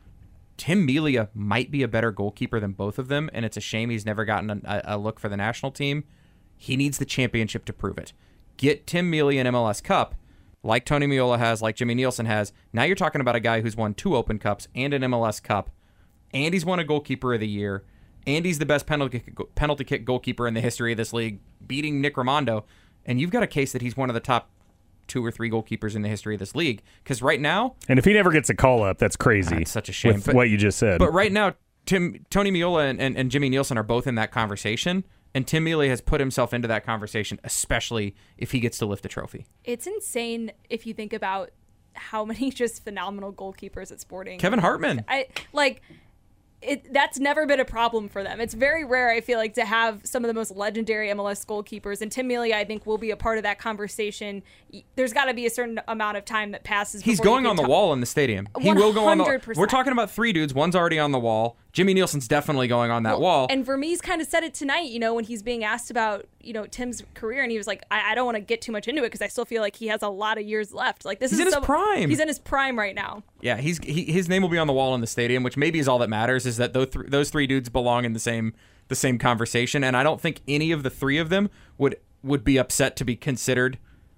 Tim Melia might be a better goalkeeper than both of them, and it's a shame he's never gotten a, a look for the national team. He needs the championship to prove it. Get Tim Melia an M L S Cup, like Tony Meola has, like Jimmy Nielsen has. Now you're talking about a guy who's won two Open Cups and an M L S Cup, and he's won a goalkeeper of the year, and he's the best penalty kick, penalty kick goalkeeper in the history of this league, beating Nick Raimondo, and you've got a case that he's one of the top two or three goalkeepers in the history of this league. Because right now, and if he never gets a call up, that's crazy. That's such a shame. With But- what you just said. But right now, Tim, Tony Meola and, and, and Jimmy Nielsen are both in that conversation, and Tim Melia has put himself into that conversation, especially if he gets to lift a trophy. It's insane if you think about how many just phenomenal goalkeepers at Sporting. Kevin Hartman. I like it. That's never been a problem for them. It's very rare, I feel like, to have some of the most legendary M L S goalkeepers, and Tim Melia, I think, will be a part of that conversation. There's got to be a certain amount of time that passes. He's before you going can on the ta- wall in the stadium. He will go on the. one hundred percent. We're talking about three dudes. One's already on the wall. Jimmy Nielsen's definitely going on that Well, wall. And Vermes kind of said it tonight, you know, when he's being asked about, you know, Tim's career, and he was like, I, I don't want to get too much into it because I still feel like he has a lot of years left. Like this He's is in his some- prime. He's in his prime right now. Yeah, he's he, his name will be on the wall in the stadium, which maybe is all that matters. Is that those th- those three dudes belong in the same the same conversation, and I don't think any of the three of them would would be upset to be considered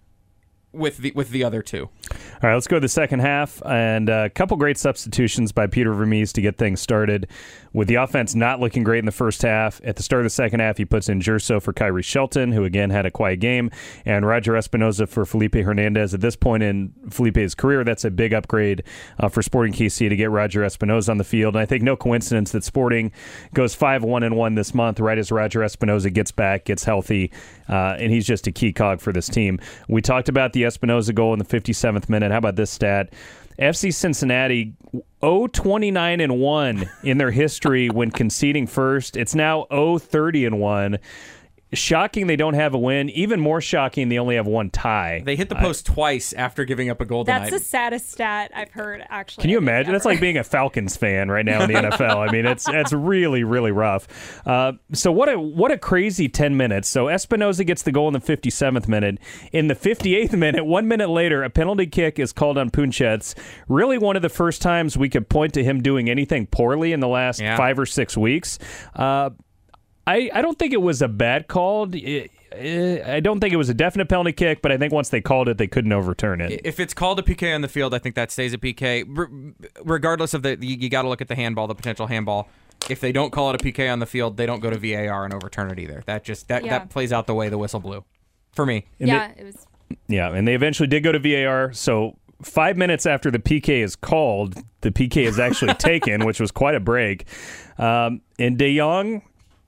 with the with the other two. All right, let's go to the second half, and a couple great substitutions by Peter Vermes to get things started. With the offense not looking great in the first half, at the start of the second half, he puts in Gerso for Kyrie Shelton, who again had a quiet game, and Roger Espinoza for Felipe Hernandez. At this point in Felipe's career, that's a big upgrade uh, for Sporting K C to get Roger Espinoza on the field. And I think no coincidence that Sporting goes five one and one this month, right as Roger Espinoza gets back, gets healthy, uh, and he's just a key cog for this team. We talked about the Espinoza goal in the fifty-seventh minute. How about this stat? F C Cincinnati oh twenty-nine and one in their history when conceding first. It's now oh thirty and one. Shocking they don't have a win. Even more shocking they only have one tie. They hit the post I, twice after giving up a goal That's tonight. the saddest stat I've heard, actually. Can you imagine? That's like being a Falcons fan right now in the N F L. I mean, it's it's really, really rough. Uh, so what a what a crazy ten minutes. So Espinoza gets the goal in the fifty-seventh minute. In the fifty-eighth minute, one minute later, a penalty kick is called on Punchets. Really one of the first times we could point to him doing anything poorly in the last yeah. five or six weeks. Uh I, I don't think it was a bad call. It, it, I don't think it was a definite penalty kick, but I think once they called it, they couldn't overturn it. If it's called a P K on the field, I think that stays a P K. R- regardless of the, you, you got to look at the handball, the potential handball. If they don't call it a P K on the field, they don't go to V A R and overturn it either. That just that, Yeah. that plays out the way the whistle blew, for me. And yeah, they- it was. Yeah, and they eventually did go to V A R. So five minutes after the P K is called, the P K is actually taken, which was quite a break. Um, and De Jong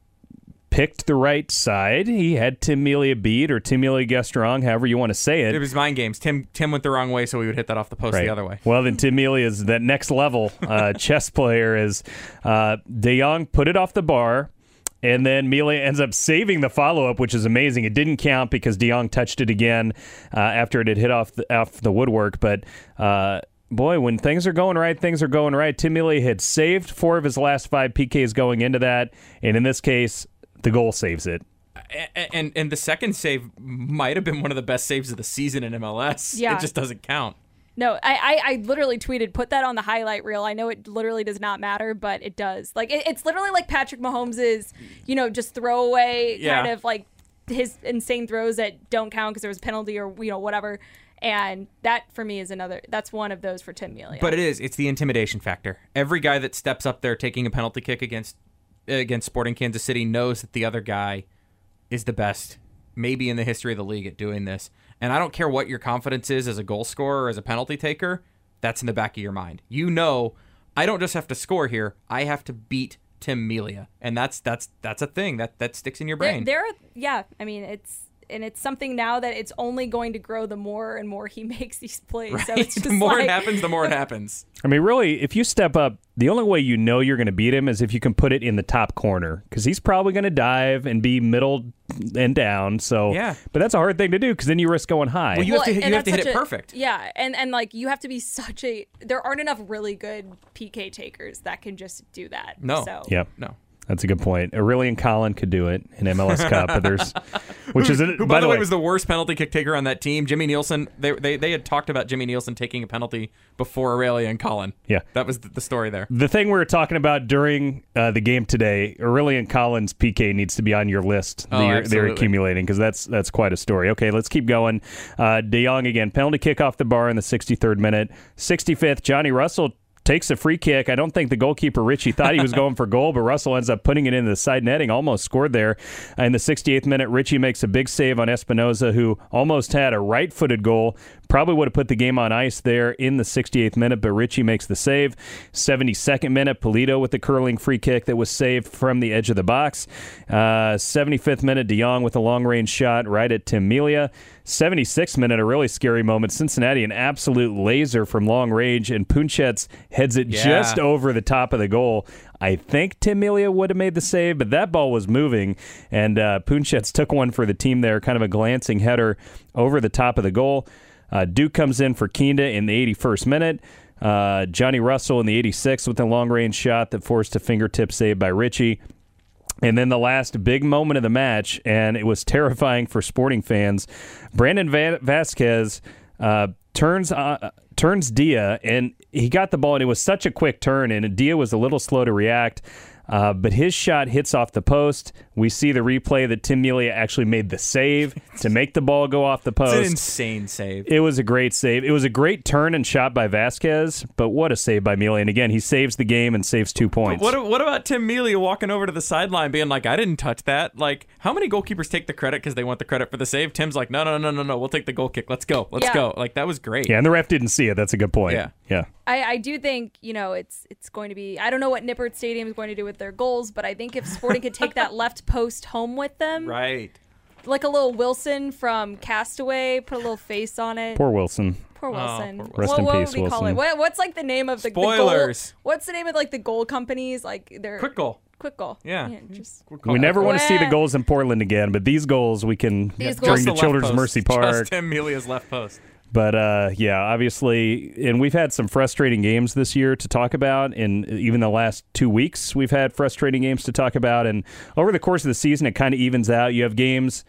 picked the right side. He had Tim Melia beat, or Tim Melia guessed wrong, however you want to say it. It was mind games. Tim Tim went the wrong way, so we would hit that off the post Right. the other way. Well, then Tim Melia is that next level uh, chess player. Is uh, De Jong put it off the bar, and then Melia ends up saving the follow-up, which is amazing. It didn't count because De Jong touched it again uh, after it had hit off the, off the woodwork. But, uh, boy, when things are going right, things are going right. Tim Melia had saved four of his last five P Ks going into that, and in this case, the goal saves it. And, and and the second save might have been one of the best saves of the season in M L S. Yeah. It just doesn't count. No, I, I, I literally tweeted, put that on the highlight reel. I know it literally does not matter, but it does. Like, it, it's literally like Patrick Mahomes' you know, just throwaway Yeah. kind of like his insane throws that don't count because there was a penalty or, you know, whatever. And that, for me, is another, that's one of those for Tim Melia. But it is. It's the intimidation factor. Every guy that steps up there taking a penalty kick against against Sporting Kansas City knows that the other guy is the best, maybe in the history of the league, at doing this. And I don't care what your confidence is as a goal scorer or as a penalty taker, that's in the back of your mind. You know, I don't just have to score here, I have to beat Tim Melia. And that's that's that's a thing that, that sticks in your there, brain. there are, yeah, I mean, it's, and it's something now that it's only going to grow the more and more he makes these plays. Right? So it's just the more like, it happens, the more it happens. I mean, really, if you step up, the only way you know you're going to beat him is if you can put it in the top corner, because he's probably going to dive and be middle and down. So, Yeah. But that's a hard thing to do because then you risk going high. Well, you have to, hit- and you have to hit that's it such a- perfect. Yeah, and and like you have to be such a. There aren't enough really good P K takers that can just do that. No. So. Yep. No. That's a good point. Aurelian Collin could do it in M L S Cup, but there's, which is, Who, by, the way, was the worst penalty kick taker on that team. Jimmy Nielsen, they, they they had talked about Jimmy Nielsen taking a penalty before Aurelia and Collin. Yeah. That was the, the story there. The thing we were talking about during uh, the game today, Aurelian Collins' P K needs to be on your list that Oh, you're, they're absolutely. accumulating because that's that's quite a story. Okay, let's keep going. Uh, De Jong again, penalty kick off the bar in the sixty-third minute. sixty-fifth, Johnny Russell takes a free kick. I don't think the goalkeeper, Richie, thought he was going for goal, but Russell ends up putting it into the side netting, almost scored there. In the sixty-eighth minute, Richie makes a big save on Espinoza, who almost had a right-footed goal. Probably would have put the game on ice there in the sixty-eighth minute, but Richie makes the save. seventy-second minute, Polito with the curling free kick that was saved from the edge of the box. Uh, seventy-fifth minute, De Jong with a long-range shot right at Tim Melia. seventy-sixth minute, a really scary moment. Cincinnati, an absolute laser from long range, and Punchetz heads it Yeah. just over the top of the goal. I think Tim Melia would have made the save, but that ball was moving, and uh, Punchetz took one for the team there, kind of a glancing header over the top of the goal. Uh, Duke comes in for Kinda in the eighty-first minute. Uh, Johnny Russell in the eighty-sixth with a long-range shot that forced a fingertip save by Richie. And then the last big moment of the match, and it was terrifying for Sporting fans, Brandon Va- Vasquez uh, turns uh, turns Dia, and he got the ball, and it was such a quick turn, and Dia was a little slow to react. Uh, but his shot hits off the post. We see the replay that Tim Melia actually made the save to make the ball go off the post. It's an insane save. It was a great save. It was a great turn and shot by Vasquez, but what a save by Melia. And again, he saves the game and saves two points. What what about Tim Melia walking over to the sideline being like, I didn't touch that? Like, how many goalkeepers take the credit because they want the credit for the save? Tim's like, no, no, no, no, no. We'll take the goal kick. Let's go. Let's Yeah. go. Like, that was great. Yeah, and the ref didn't see it. That's a good point. Yeah. Yeah. I, I do think, you know, it's it's going to be, I don't know what Nippert Stadium is going to do with their goals, but I think if Sporting could take that left post home with them, Right. like a little Wilson from Castaway, put a little face on it. Poor Wilson. Poor Wilson. poor Wilson. Rest what in what peace, would we call Wilson. it? What, what's like the name of the, the Spoilers. goal? What's the name of like the goal companies? Like they're Quick goal. Quick goal. Yeah. just We never want to see the Yeah. goals in Portland again, but these goals we can These bring goals- Just to the Children's left post. Mercy Park. Just Tim Melia's left post. But uh, yeah, obviously, and we've had some frustrating games this year to talk about, and even the last two weeks we've had frustrating games to talk about. And over the course of the season, it kind of evens out. You have games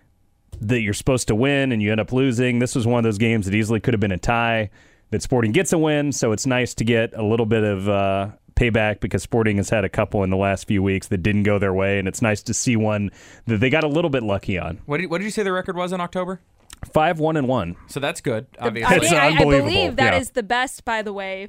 that you're supposed to win, and you end up losing. This was one of those games that easily could have been a tie that Sporting gets a win, so it's nice to get a little bit of uh, payback because Sporting has had a couple in the last few weeks that didn't go their way, and it's nice to see one that they got a little bit lucky on. What did, what did you say the record was in October? Five, one, and one. So that's good. Obviously. I, mean, It's I, I unbelievable. believe that Yeah. is the best, by the way,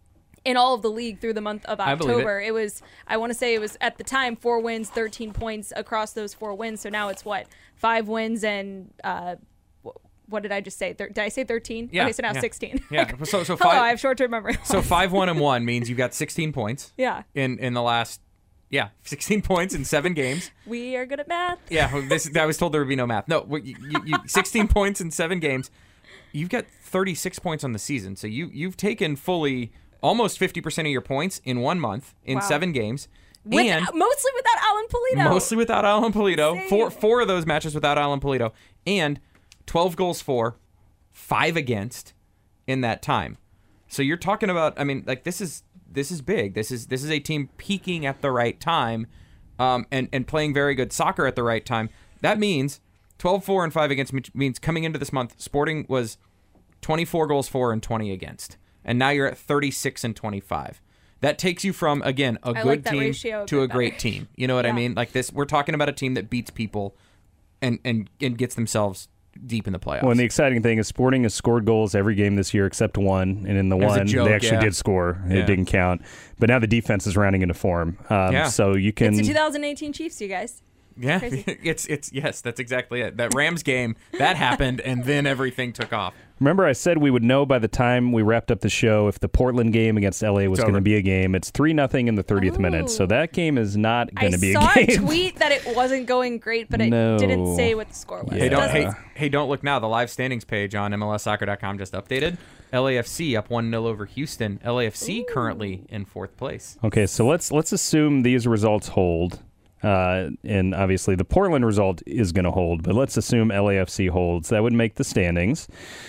in all of the league through the month of I believe October. It. it was, I want to say it was at the time, four wins, thirteen points across those four wins. So now it's what? Five wins and, uh, wh- what did I just say? Thir- did I say thirteen? Yeah, Okay, so now yeah. sixteen. Yeah. So so Hello, five. I have short-term memory loss. So five, one, and one means you've got sixteen points. Yeah. In in the last, yeah, sixteen points in seven games. We are good at math. Yeah. well, This I was told there would be no math. No, what you, you, you, sixteen points in seven games. You've got thirty-six points on the season. So you you've taken fully almost fifty percent of your points in one month in Wow. seven games. With, and mostly without Alan Polito. mostly without Alan Polito. Insane. Four four of those matches without Alan Polito, and twelve goals for, five against, in that time. So you're talking about. I mean, like this is this is big. This is this is a team peaking at the right time, um, and and playing very good soccer at the right time. That means twelve four and five against means coming into this month, Sporting was twenty-four goals for and twenty against, and now you're at thirty-six and twenty-five. That takes you from, again, a I good like that team ratio a to bit a great better. team. You know what I Yeah. mean? Like this, we're talking about a team that beats people and and, and gets themselves deep in the playoffs. Well, and the exciting thing is Sporting has scored goals every game this year except one, and in the It was a one joke, they actually yeah. did score. It Yeah. didn't count. But now the defense is rounding into form. Um, Yeah. So you can... It's the twenty eighteen Chiefs, you guys. Yeah, Crazy. it's it's yes, that's exactly it. That Rams game that happened, and then everything took off. Remember, I said we would know by the time we wrapped up the show if the Portland game against L A was It's going to over. be a game. It's three nothing in the thirtieth minute, so Ooh. that game is not I going to be saw a game. a tweet that it wasn't going great, but it No. didn't say what the score was. Yeah. Hey, don't Doesn't- hey, hey, don't look now. The live standings page on M L S soccer dot com just updated. L A F C up one nil over Houston. L A F C Ooh. currently in fourth place. Okay, so let's let's assume these results hold. Uh, and obviously the Portland result is going to hold, but let's assume L A F C holds. That would make the standings.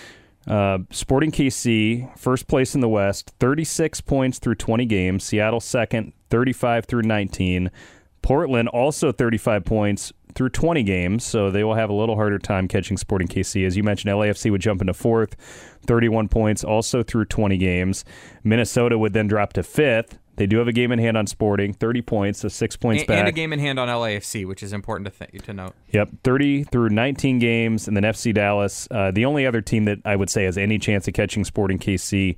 Uh, Sporting K C, first place in the West, thirty-six points through twenty games. Seattle second, thirty-five through nineteen. Portland also thirty-five points through twenty games, so they will have a little harder time catching Sporting K C. As you mentioned, L A F C would jump into fourth, thirty-one points, also through twenty games. Minnesota would then drop to fifth. They do have a game in hand on Sporting, thirty points, so six points And, back. and a game in hand on L A F C, which is important to th- to note. Yep, thirty through nineteen games, and then F C Dallas. Uh, the only other team that I would say has any chance of catching Sporting K C.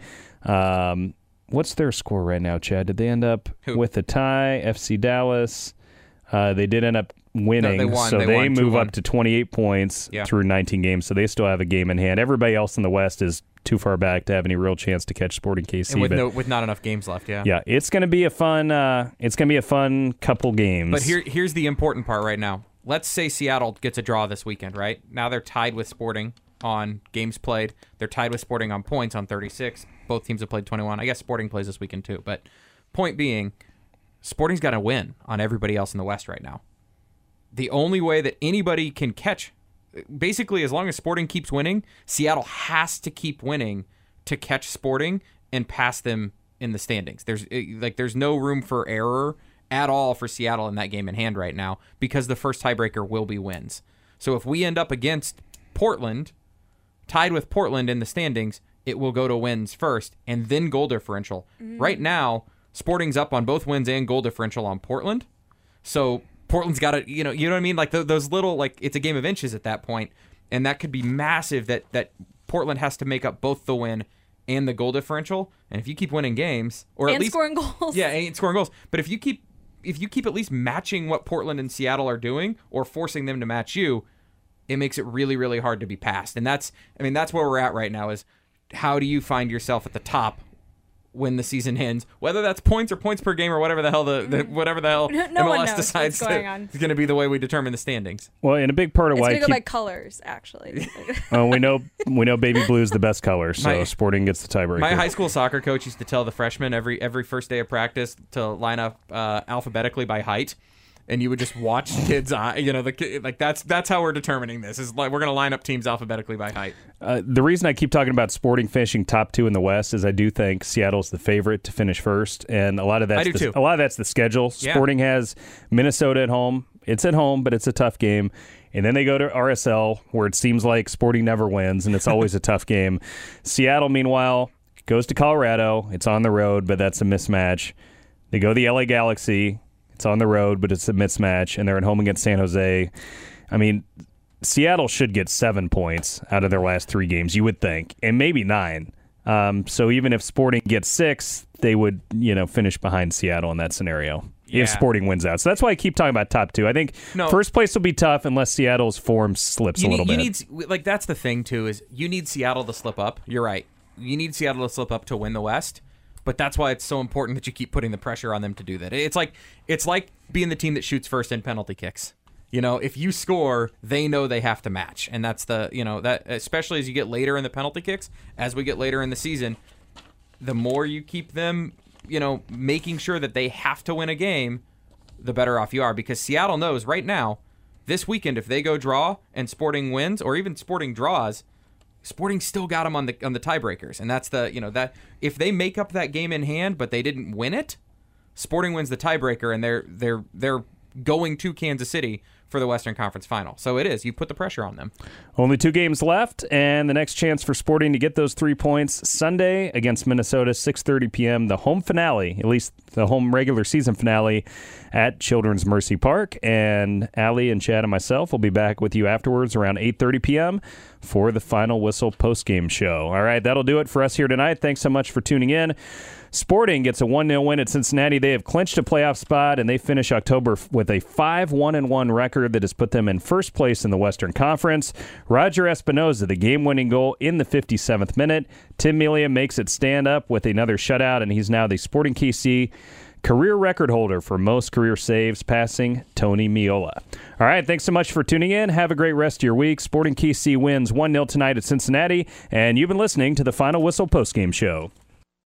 Um, what's their score right now, Chad? Did they end up Who? with a tie? F C Dallas. Uh, they did end up winning, No, they won. so They they, won, move two one. up to twenty-eight points Yeah. through nineteen games, so they still have a game in hand. Everybody else in the West is too far back to have any real chance to catch Sporting K C. And with but no with not enough games left, yeah. yeah, it's going to be a fun. Uh, it's going to be a fun couple games. But here here's the important part right now. Let's say Seattle gets a draw this weekend, right? Now they're tied with Sporting on games played. They're tied with Sporting on points on thirty-six. Both teams have played twenty-one. I guess Sporting plays this weekend too. But point being, Sporting's got to win on everybody else in the West right now. The only way that anybody can catch, basically as long as Sporting keeps winning, Seattle has to keep winning to catch Sporting and pass them in the standings. There's like there's no room for error at all for Seattle in that game in hand right now because the first tiebreaker will be wins. So if we end up against Portland, tied with Portland in the standings, it will go to wins first and then goal differential. Mm. Right now, Sporting's up on both wins and goal differential on Portland. So Portland's got to, you know, you know what I mean? Like th- those little, like it's a game of inches at that point, and that could be massive. That that Portland has to make up both the win and the goal differential. And if you keep winning games, or at and least scoring goals. yeah, and scoring goals. But if you keep if you keep at least matching what Portland and Seattle are doing, or forcing them to match you, it makes it really really hard to be passed. And that's, I mean, that's where we're at right now. Is how do you find yourself at the top when the season ends, whether that's points or points per game or whatever the hell the, the whatever the hell No M L one S knows decides what's going to, on. is going to be the way we determine the standings. well, and a big part of It's why I gonna go keep by colors, actually. Well, we know we know baby blue is the best color, so My- Sporting gets the tiebreaker. My high school soccer coach used to tell the freshmen every every first day of practice to line up uh, alphabetically by height, and you would just watch kids. eye- You know, the ki- like that's that's how we're determining this. Is like we're going to line up teams alphabetically by height. Uh, the reason I keep talking about Sporting finishing top two in the West is I do think Seattle's the favorite to finish first, and a lot of that's I do the, too. a lot of that's the schedule. Yeah. Sporting has Minnesota at home. It's at home, but it's a tough game. And then they go to R S L, where it seems like Sporting never wins, and it's always a tough game. Seattle, meanwhile, goes to Colorado. It's on the road, but that's a mismatch. They go to the L A Galaxy. It's on the road, but it's a mismatch, and they're at home against San Jose. I mean, Seattle should get seven points out of their last three games, you would think, and maybe nine. Um, so even if Sporting gets six, they would, you know, finish behind Seattle in that scenario. Yeah. If Sporting wins out. So that's why I keep talking about top two. I think No. first place will be tough unless Seattle's form slips You a little need, bit. you need like that's the thing too is you need Seattle to slip up. You're right. You need Seattle to slip up to win the West, but that's why it's so important that you keep putting the pressure on them to do that. It's like it's like being the team that shoots first in penalty kicks. You know, if you score, they know they have to match, and that's the you know that especially as you get later in the penalty kicks, as we get later in the season, the more you keep them, you know, making sure that they have to win a game, the better off you are, because Seattle knows right now, this weekend, if they go draw and Sporting wins, or even Sporting draws, Sporting still got them on the on the tiebreakers, and that's the you know that if they make up that game in hand, but they didn't win it, Sporting wins the tiebreaker, and they're they're they're going to Kansas City for the Western Conference Final. So it is. You put the pressure on them. Only two games left, and the next chance for Sporting to get those three points Sunday against Minnesota, six thirty p.m., the home finale, at least the home regular season finale at Children's Mercy Park. And Allie and Chad and myself will be back with you afterwards around eight thirty p.m. for the Final Whistle postgame show. All right, that'll do it for us here tonight. Thanks so much for tuning in. Sporting gets a one nil win at Cincinnati. They have clinched a playoff spot, and they finish October with a five one one record that has put them in first place in the Western Conference. Roger Espinoza, the game-winning goal in the fifty-seventh minute. Tim Melia makes it stand up with another shutout, and he's now the Sporting K C career record holder for most career saves, passing Tony Meola. All right, thanks so much for tuning in. Have a great rest of your week. Sporting K C wins one nil tonight at Cincinnati, and you've been listening to the Final Whistle postgame show.